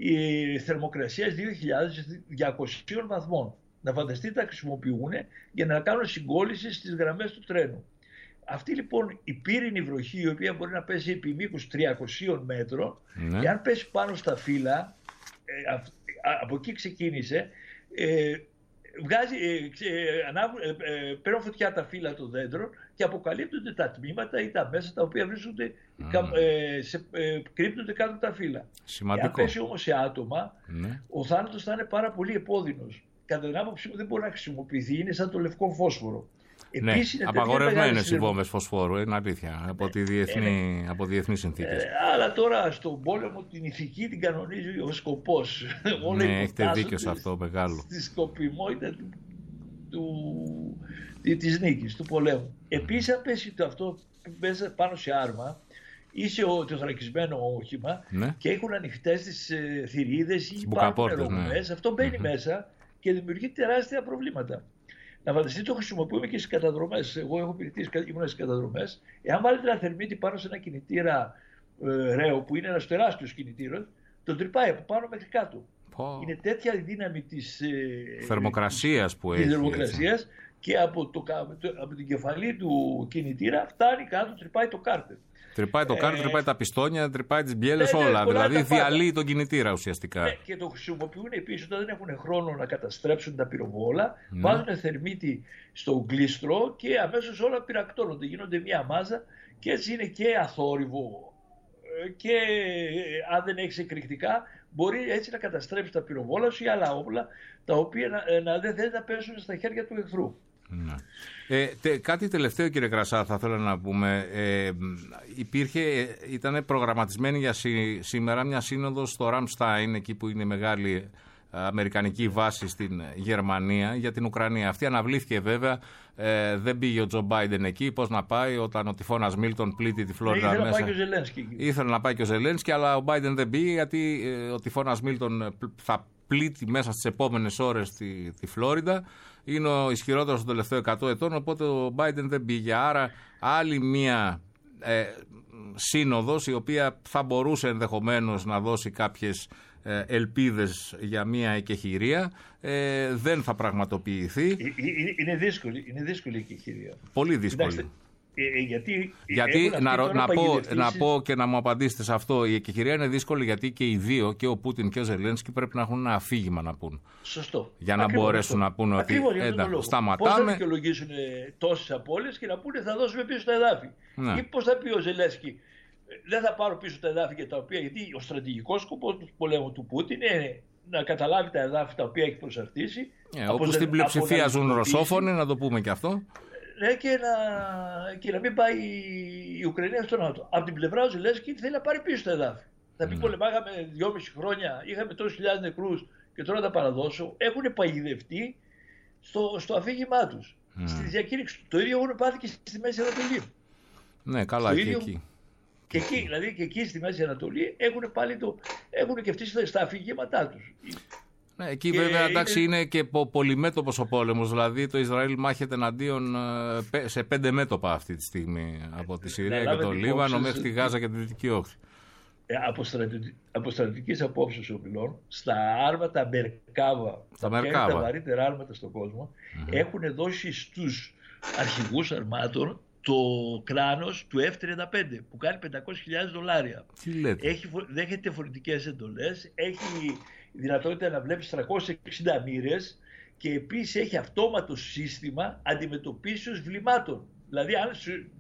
η θερμοκρασία δύο χιλιάδες διακόσιων βαθμών. Να φανταστείτε, τα χρησιμοποιούν για να κάνουν συγκόλληση στις γραμμές του τρένου. Αυτή λοιπόν η πύρινη βροχή, η οποία μπορεί να πέσει επί μήκους τριακοσίων μέτρων, ναι. και αν πέσει πάνω στα φύλλα, ε, α, από εκεί ξεκίνησε, ε, βγάζει, ε, ανάβουν, ε, ε, παίρνουν φωτιά τα φύλλα των δέντρων και αποκαλύπτονται τα τμήματα ή τα μέσα τα οποία βρίσκονται, mm. ε, σε, ε, κρύπτονται κάτω τα φύλλα. Σημαντικό. Αν πέσει όμως σε άτομα, mm. ο θάνατος θα είναι πάρα πολύ επώδυνος. Κατά την άποψή μου δεν μπορεί να χρησιμοποιηθεί, είναι σαν το λευκό φόσφορο. Ναι, απαγορευμένες οι βόμβες φωσφόρου, είναι αλήθεια, από, τη διεθνή, ε, από διεθνείς συνθήκες. Ε, αλλά τώρα στον πόλεμο την ηθική την κανονίζει ο σκοπός. Ναι, έχετε δίκιο σε αυτό μεγάλο. Στη σκοπιμότητα του, του, της νίκης, του πολέμου. Mm. Επίσης, αν πέσει το αυτό μέσα πάνω σε άρμα ή σε το θωρακισμένο όχημα, ναι. και έχουν ανοιχτές τις ε, θηρίδες ή υπάρχουν αερογραμμές, ναι. αυτό μπαίνει mm-hmm. μέσα και δημιουργεί τεράστια προβλήματα. Να φανταστείτε, το χρησιμοποιούμε και στις καταδρομές. Εγώ έχω υπηρετήσει, ήμουν στις καταδρομές. Εάν βάλετε ένα θερμίτη πάνω σε ένα κινητήρα ε, ρέο, που είναι ένας τεράστιος κινητήρας, τον τρυπάει από πάνω μέχρι κάτω. Oh. Είναι τέτοια η δύναμη της ε, θερμοκρασίας που έχει. Θερμοκρασίας και από, το, από την κεφαλή του κινητήρα φτάνει κάτω, τρυπάει το κάρτερ. Τρυπάει το κάρτερ, ε, τρυπάει τα πιστόνια, τρυπάει τις μπιέλες, ναι, όλα. Ναι, δηλαδή διαλύει τον κινητήρα ουσιαστικά. Ναι, και το χρησιμοποιούν επίσης όταν δεν έχουν χρόνο να καταστρέψουν τα πυροβόλα. Ναι. Βάζουν θερμίτη στο γλίστρο και αμέσως όλα πυρακτώνονται. Γίνονται μια μάζα και έτσι είναι και αθόρυβο. Και αν δεν έχεις εκρηκτικά, μπορεί έτσι να καταστρέψει τα πυροβόλα σου ή άλλα όπλα, τα οποία να, να δεν θέλει να πέσουν στα χέρια του εχθρού. Ναι. Ε, τε, κάτι τελευταίο, κύριε Κρασά, θα θέλω να πούμε. Ε, υπήρχε, ήταν προγραμματισμένη για σή, σήμερα μια σύνοδος στο Ραμστάιν, εκεί που είναι μεγάλη αμερικανική βάση στην Γερμανία, για την Ουκρανία. Αυτή αναβλήθηκε βέβαια, ε, δεν πήγε ο Τζο Μπάιντεν εκεί. Πώς να πάει όταν ο τυφώνας Μίλτον πλήττει τη Φλόριντα μέσα. Ήθελε να πάει και ο Ζελένσκι. Ήθελε να πάει και ο Ζελένσκι, αλλά ο Μπάιντεν δεν πήγε, γιατί ε, ο τυφώνας Μίλτον θα πλήττει μέσα στις επόμενες ώρες τη, τη Φλόριντα. Είναι ο ισχυρότερος των τελευταίων εκατό ετών, οπότε ο Biden δεν πήγε. Άρα άλλη μία ε, σύνοδος, η οποία θα μπορούσε ενδεχομένως να δώσει κάποιες ε, ελπίδες για μία εκεχηρία, ε, δεν θα πραγματοποιηθεί. Είναι, είναι, δύσκολη, είναι δύσκολη η εκεχηρία. Πολύ δύσκολη. Κοιτάξτε, Ε, γιατί γιατί να, να, πω, να πω και να μου απαντήσετε σε αυτό, η εκεχηρία είναι δύσκολη γιατί και οι δύο, και ο Πούτιν και ο Ζελένσκι, πρέπει να έχουν ένα αφήγημα να πούν. Σωστό. Για να Ακριβώς μπορέσουν αυτό. να πούνε ότι εντάξει, σταματάμε. Πώς θα δικαιολογήσουν τόσες απώλειες και να πούνε θα δώσουμε πίσω τα εδάφη. Ναι. Ή πώς θα πει ο Ζελένσκι, δεν θα πάρω πίσω τα εδάφη για τα οποία, γιατί ο στρατηγικός σκοπός του πολέμου του Πούτιν είναι να καταλάβει τα εδάφη τα οποία έχει προσαρτήσει. Yeah, όπου στην πλειοψηφία ζουν ρωσόφωνοι, να το πούμε και αυτό. Ναι, και να, και να μην πάει η Ουκρανία στο ΝΑΤΟ. Από την πλευρά ο Ζελένσκι θέλει να πάρει πίσω τα εδάφη. Θα πει, mm. πολεμάγαμε δυόμιση χρόνια, είχαμε τόσους χιλιάδες νεκρούς και τώρα τα παραδώσω. Έχουν παγιδευτεί στο, στο αφήγημά τους, mm. στη διακήρυξη του. Το ίδιο έχουν πάθει και στη Μέση Ανατολή. Ναι, καλά, και εκεί. Και εκεί, δηλαδή και εκεί στη Μέση Ανατολή έχουν πάλι το. Έχουν και αυτοί στα αφηγήματά τους. Ναι, εκεί και βέβαια εντάξει είναι, είναι και πολυμέτωπος ο πόλεμος. Δηλαδή το Ισραήλ μάχεται εναντίον σε πέντε μέτωπα αυτή τη στιγμή. Από τη Συρία ναι, και το Λίβανο μέχρι τη Γάζα και τη Δυτική Όχθη. Από, στρατιω... από στρατιωτικής απόψεως ομιλών, στα άρματα Μερκάβα, τα, τα βαρύτερα άρματα στον κόσμο, mm-hmm. έχουν δώσει στους αρχηγούς αρμάτων το κράνος του εφ τριάντα πέντε που κάνει πεντακόσιες χιλιάδες δολάρια. Τι λέτε. Έχει, δέχεται φορητικές εντολές, έχει δυνατότητα να βλέπεις τριακόσιες εξήντα μοίρες και επίσης έχει αυτόματο σύστημα αντιμετωπίσεως βλημάτων. Δηλαδή αν,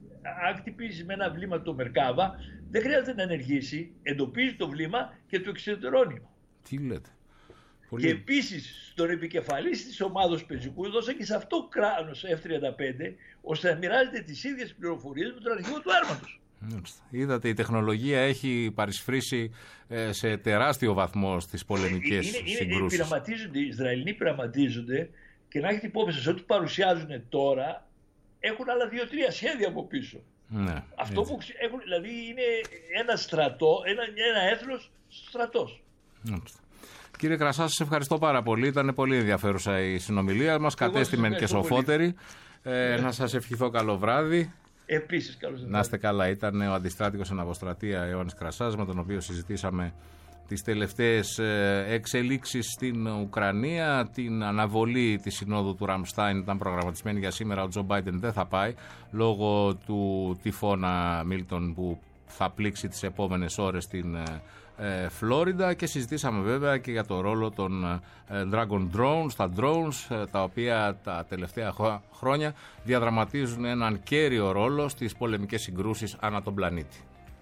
αν χτυπήσεις με ένα βλήμα το Μερκάβα, δεν χρειάζεται να ενεργήσει, εντοπίζει το βλήμα και το εξωτερώνει. Τι λέτε. Πολύ... Και επίσης στον επικεφαλής της ομάδος πεζικού δώσα και σε αυτό κράνος εφ τριάντα πέντε ώστε να μοιράζεται τις ίδιες πληροφορίες με τον αρχηγό του άρματος. Είδατε, η τεχνολογία έχει παρισφρήσει ε, σε τεράστιο βαθμό στις πολεμικές είναι, είναι, συγκρούσεις. Πειραματίζονται, οι Ισραηλοί πειραματίζονται και να έχετε υπόψη σε ό,τι παρουσιάζουν τώρα έχουν άλλα δύο-τρία σχέδια από πίσω. Ναι, αυτό έτσι. Που έχουν, δηλαδή είναι ένα στρατό, ένα, ένα έθνος στρατός. Έτσι. Κύριε Κρασά, σας ευχαριστώ πάρα πολύ. Ήταν πολύ ενδιαφέρουσα η συνομιλία μας. Κατέστημεν και σοφότερη. Ε, να σας ευχηθώ καλό βράδυ. Επίσης, καλώς ήρθατε. Να είστε καλά. Ήταν ο αντιστράτηγος εν αποστρατεία Ιωάννης Κρασάς, με τον οποίο συζητήσαμε τις τελευταίες εξελίξεις στην Ουκρανία. Την αναβολή της συνόδου του Ραμστάιν ήταν προγραμματισμένη για σήμερα. Ο Τζο Μπάιντεν δεν θα πάει λόγω του τυφώνα Μίλτον που θα πλήξει τις επόμενες ώρες στην ε, Φλόριντα, και συζητήσαμε βέβαια και για το ρόλο των ε, Dragon Drones, τα drones, ε, τα οποία τα τελευταία χρόνια διαδραματίζουν έναν κέριο ρόλο στις πολεμικές συγκρούσεις ανά τον πλανήτη.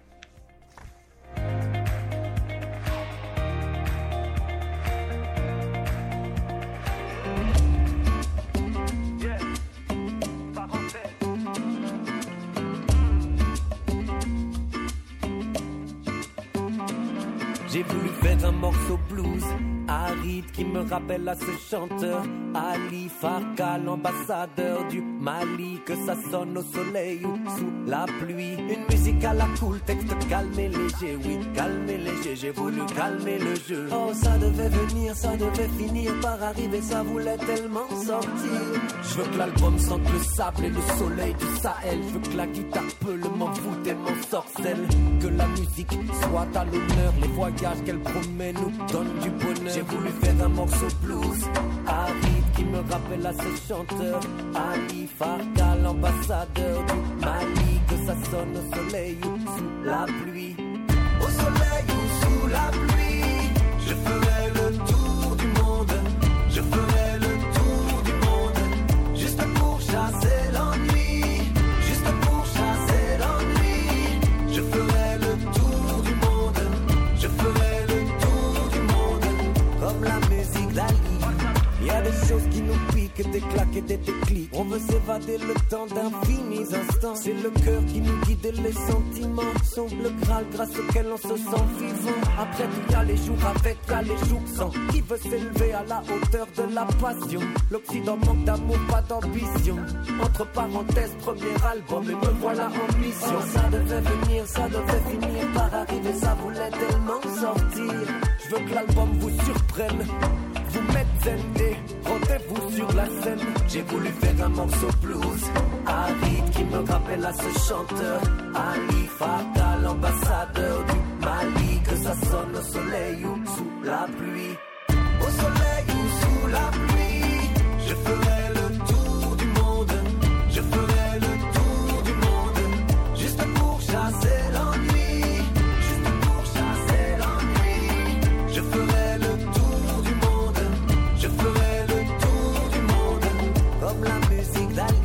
J'ai voulu faire un morceau blues aride qui me rappelle à ce chanteur Ali Farka, l'ambassadeur du Mali, que ça sonne au soleil ou sous la pluie. Une musique à la cool, texte calme et léger, oui, calme et léger, j'ai voulu calmer le jeu. Oh, ça devait venir, ça devait finir par arriver, ça voulait tellement sortir. Je veux que l'album sente le sable et le soleil du Sahel. Je veux que la guitare peut m'envoûte et m'ensorcelle. Que la musique soit à l'honneur, les voyages qu'elle promet nous donnent du bonheur. J'ai voulu faire un morceau blues aride qui me rappelle à ce chanteur Ali Farka, l'ambassadeur du Mali, que ça sonne au soleil ou sous la pluie. Au soleil ou sous la pluie, je ferai le tour du monde. Je ferai le tour du monde, juste pour chasser l'ennui, juste pour chasser l'ennui. Je ferai le tour du monde, je ferai le tour du monde, comme la musique d'Ali. Il y a des choses qui nous piquent, des claques et des déclics. On veut s'évader le temps d'infinis instants. C'est le cœur qui nous guide et les sentiments sont le Graal grâce auquel on se sent vivant. Après tout, il y a les jours avec, il y a les jours sans. Qui veut s'élever à la hauteur de la passion? L'Occident manque d'amour, pas d'ambition. Entre parenthèses, premier album et me voilà en mission. Oh, ça devait venir, ça devait finir par arriver, ça voulait tellement sortir. Je veux que l'album vous surprenne, vous mettez zen et rendez-vous sur la scène. J'ai voulu faire un morceau blues aride qui me rappelle à ce chanteur Ali Farka, l'ambassadeur du Mali, que ça sonne au soleil ou sous la pluie. Au soleil ou sous la pluie, je ferai le tour du monde. Je ferai le tour du monde, juste pour chasser l'ennui, juste pour chasser l'ennui. Je ferai le tour du monde, je ferai le tour du monde, comme la musique d'Ali.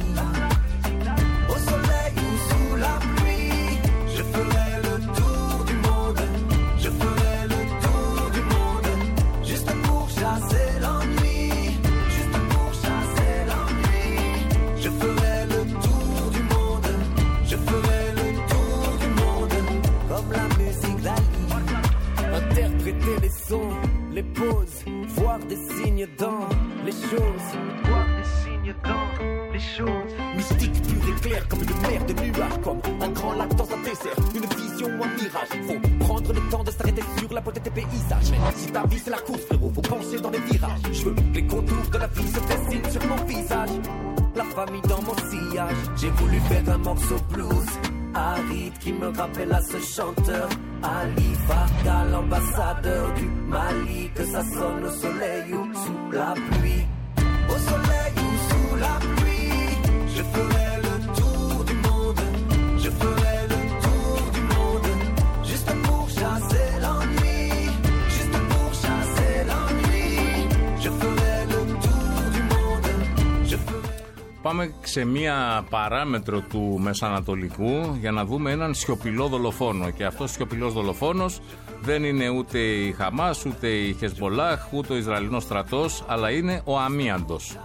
Au soleil ou sous la pluie, je ferai le tour du monde, je ferai le tour du monde, juste pour chasser l'ennui, juste pour chasser l'ennui. Je ferai le tour du monde, je ferai le tour du monde, comme la musique d'Ali. Interpréter les sons, les pauses, voir des signes dans les choses, voir des signes baigne dans les choses. Mystique, pur et clair comme une mer de nuages, comme un grand lac dans un désert, une vision ou un mirage. Il faut prendre le temps de s'arrêter sur la beauté des paysages. Mais si ta vie c'est la course, frérot, faut pencher dans les virages. Je veux que les contours de la vie se dessinent sur mon visage. La famille dans mon sillage. J'ai voulu faire un morceau blues, aride qui me rappelle à ce chanteur Ali Farka, l'ambassadeur du Mali. Que ça sonne au soleil ou sous la pluie. Au soleil ou sous la pluie, je ferai le tour du monde. Je ferai le tour du monde, juste pour chasser l'ennui. Juste pour chasser l'ennui. Je ferai le tour du monde. Je ferai... Πάμε σε μία παράμετρο του Μεσανατολικού για να δούμε έναν σιωπηλό δολοφόνο. Και αυτός ο σιωπηλός δολοφόνος δεν είναι ούτε η Χαμάς, ούτε η Χεσμπολάχ, ούτε ο Ισραηλινός στρατός, αλλά είναι ο αμίαντος.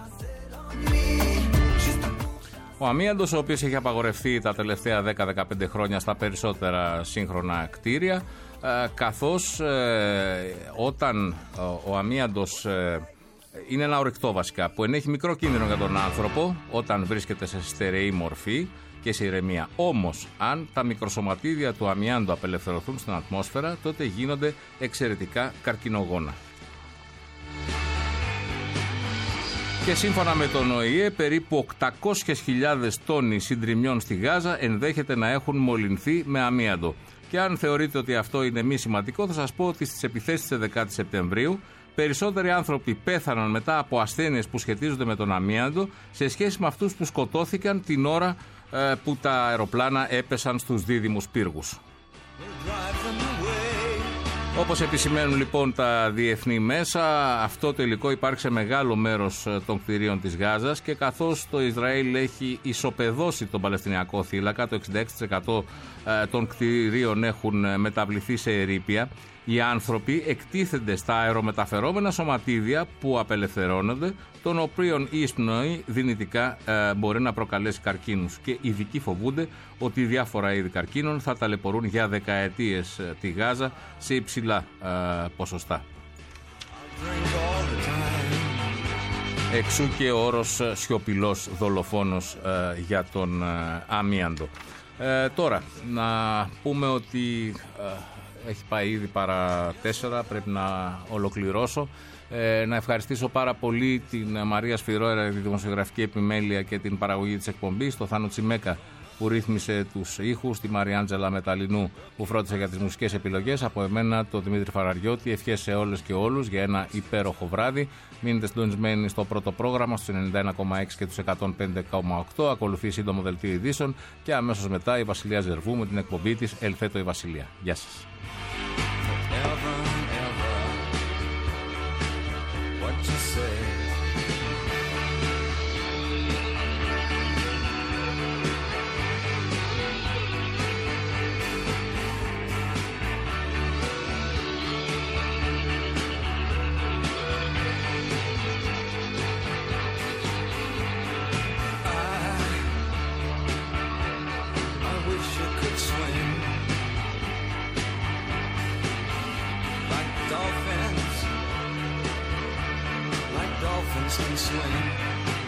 Ο αμίαντος, ο οποίος έχει απαγορευτεί τα τελευταία δέκα με δεκαπέντε χρόνια στα περισσότερα σύγχρονα κτίρια, καθώς ε, όταν ο αμίαντος... Ε, είναι ένα ορυκτό βασικά που ενέχει μικρό κίνδυνο για τον άνθρωπο όταν βρίσκεται σε στερεή μορφή και σε ηρεμία. Όμως, αν τα μικροσωματίδια του αμιάντου απελευθερωθούν στην ατμόσφαιρα, τότε γίνονται εξαιρετικά καρκινογόνα. Και σύμφωνα με τον Ο Η Ε, περίπου οκτακόσιες χιλιάδες τόνοι συντριμμιών στη Γάζα ενδέχεται να έχουν μολυνθεί με αμίαντο. Και αν θεωρείτε ότι αυτό είναι μη σημαντικό, θα σας πω ότι στις επιθέσεις της δεκαετίας Σεπτεμβρίου περισσότεροι άνθρωποι πέθαναν μετά από ασθένειες που σχετίζονται με τον αμίαντο σε σχέση με αυτούς που σκοτώθηκαν την ώρα ε, που τα αεροπλάνα έπεσαν στους δίδυμους πύργους. Όπως επισημαίνουν λοιπόν τα διεθνή μέσα, αυτό το υλικό υπάρχει σε μεγάλο μέρος των κτηρίων της Γάζας και καθώς το Ισραήλ έχει ισοπεδώσει τον Παλαιστινιακό θύλακα, το εξήντα έξι τοις εκατό των κτηρίων έχουν μεταβληθεί σε ερείπια, οι άνθρωποι εκτίθενται στα αερομεταφερόμενα σωματίδια που απελευθερώνονται, των οποίων η εισπνοή δυνητικά ε, μπορεί να προκαλέσει καρκίνους. Και οι ειδικοί φοβούνται ότι διάφορα είδη καρκίνων θα ταλαιπωρούν για δεκαετίες ε, τη Γάζα σε υψηλά ε, ποσοστά. Εξού και ο όρος σιωπηλός δολοφόνος ε, για τον ε, αμίαντο. Ε, τώρα, να πούμε ότι... Ε, έχει πάει ήδη παρά τέσσερα, πρέπει να ολοκληρώσω. Ε, να ευχαριστήσω πάρα πολύ την Μαρία Σφυρόερα για τη δημοσιογραφική επιμέλεια και την παραγωγή της εκπομπής, το Θάνο Τσιμέκα που ρύθμισε τους ήχους, τη Μαριάντζελα Μεταλινού που φρόντισε για τις μουσικές επιλογές, από εμένα το Δημήτρη Φαραριώτη. Ευχές σε όλες και όλους για ένα υπέροχο βράδυ. Μείνετε συντονισμένοι στο πρώτο πρόγραμμα στους ενενήντα ένα κόμμα έξι και τους εκατόν πέντε κόμμα οκτώ. Ακολουθεί σύντομο δελτίο ειδήσεων και αμέσως μετά η Βασιλεία Ζερβού με την εκπομπή της Ελθέτω η Βασιλεία. Γεια σας. Ever, ever, what you say. Dolphins can swim.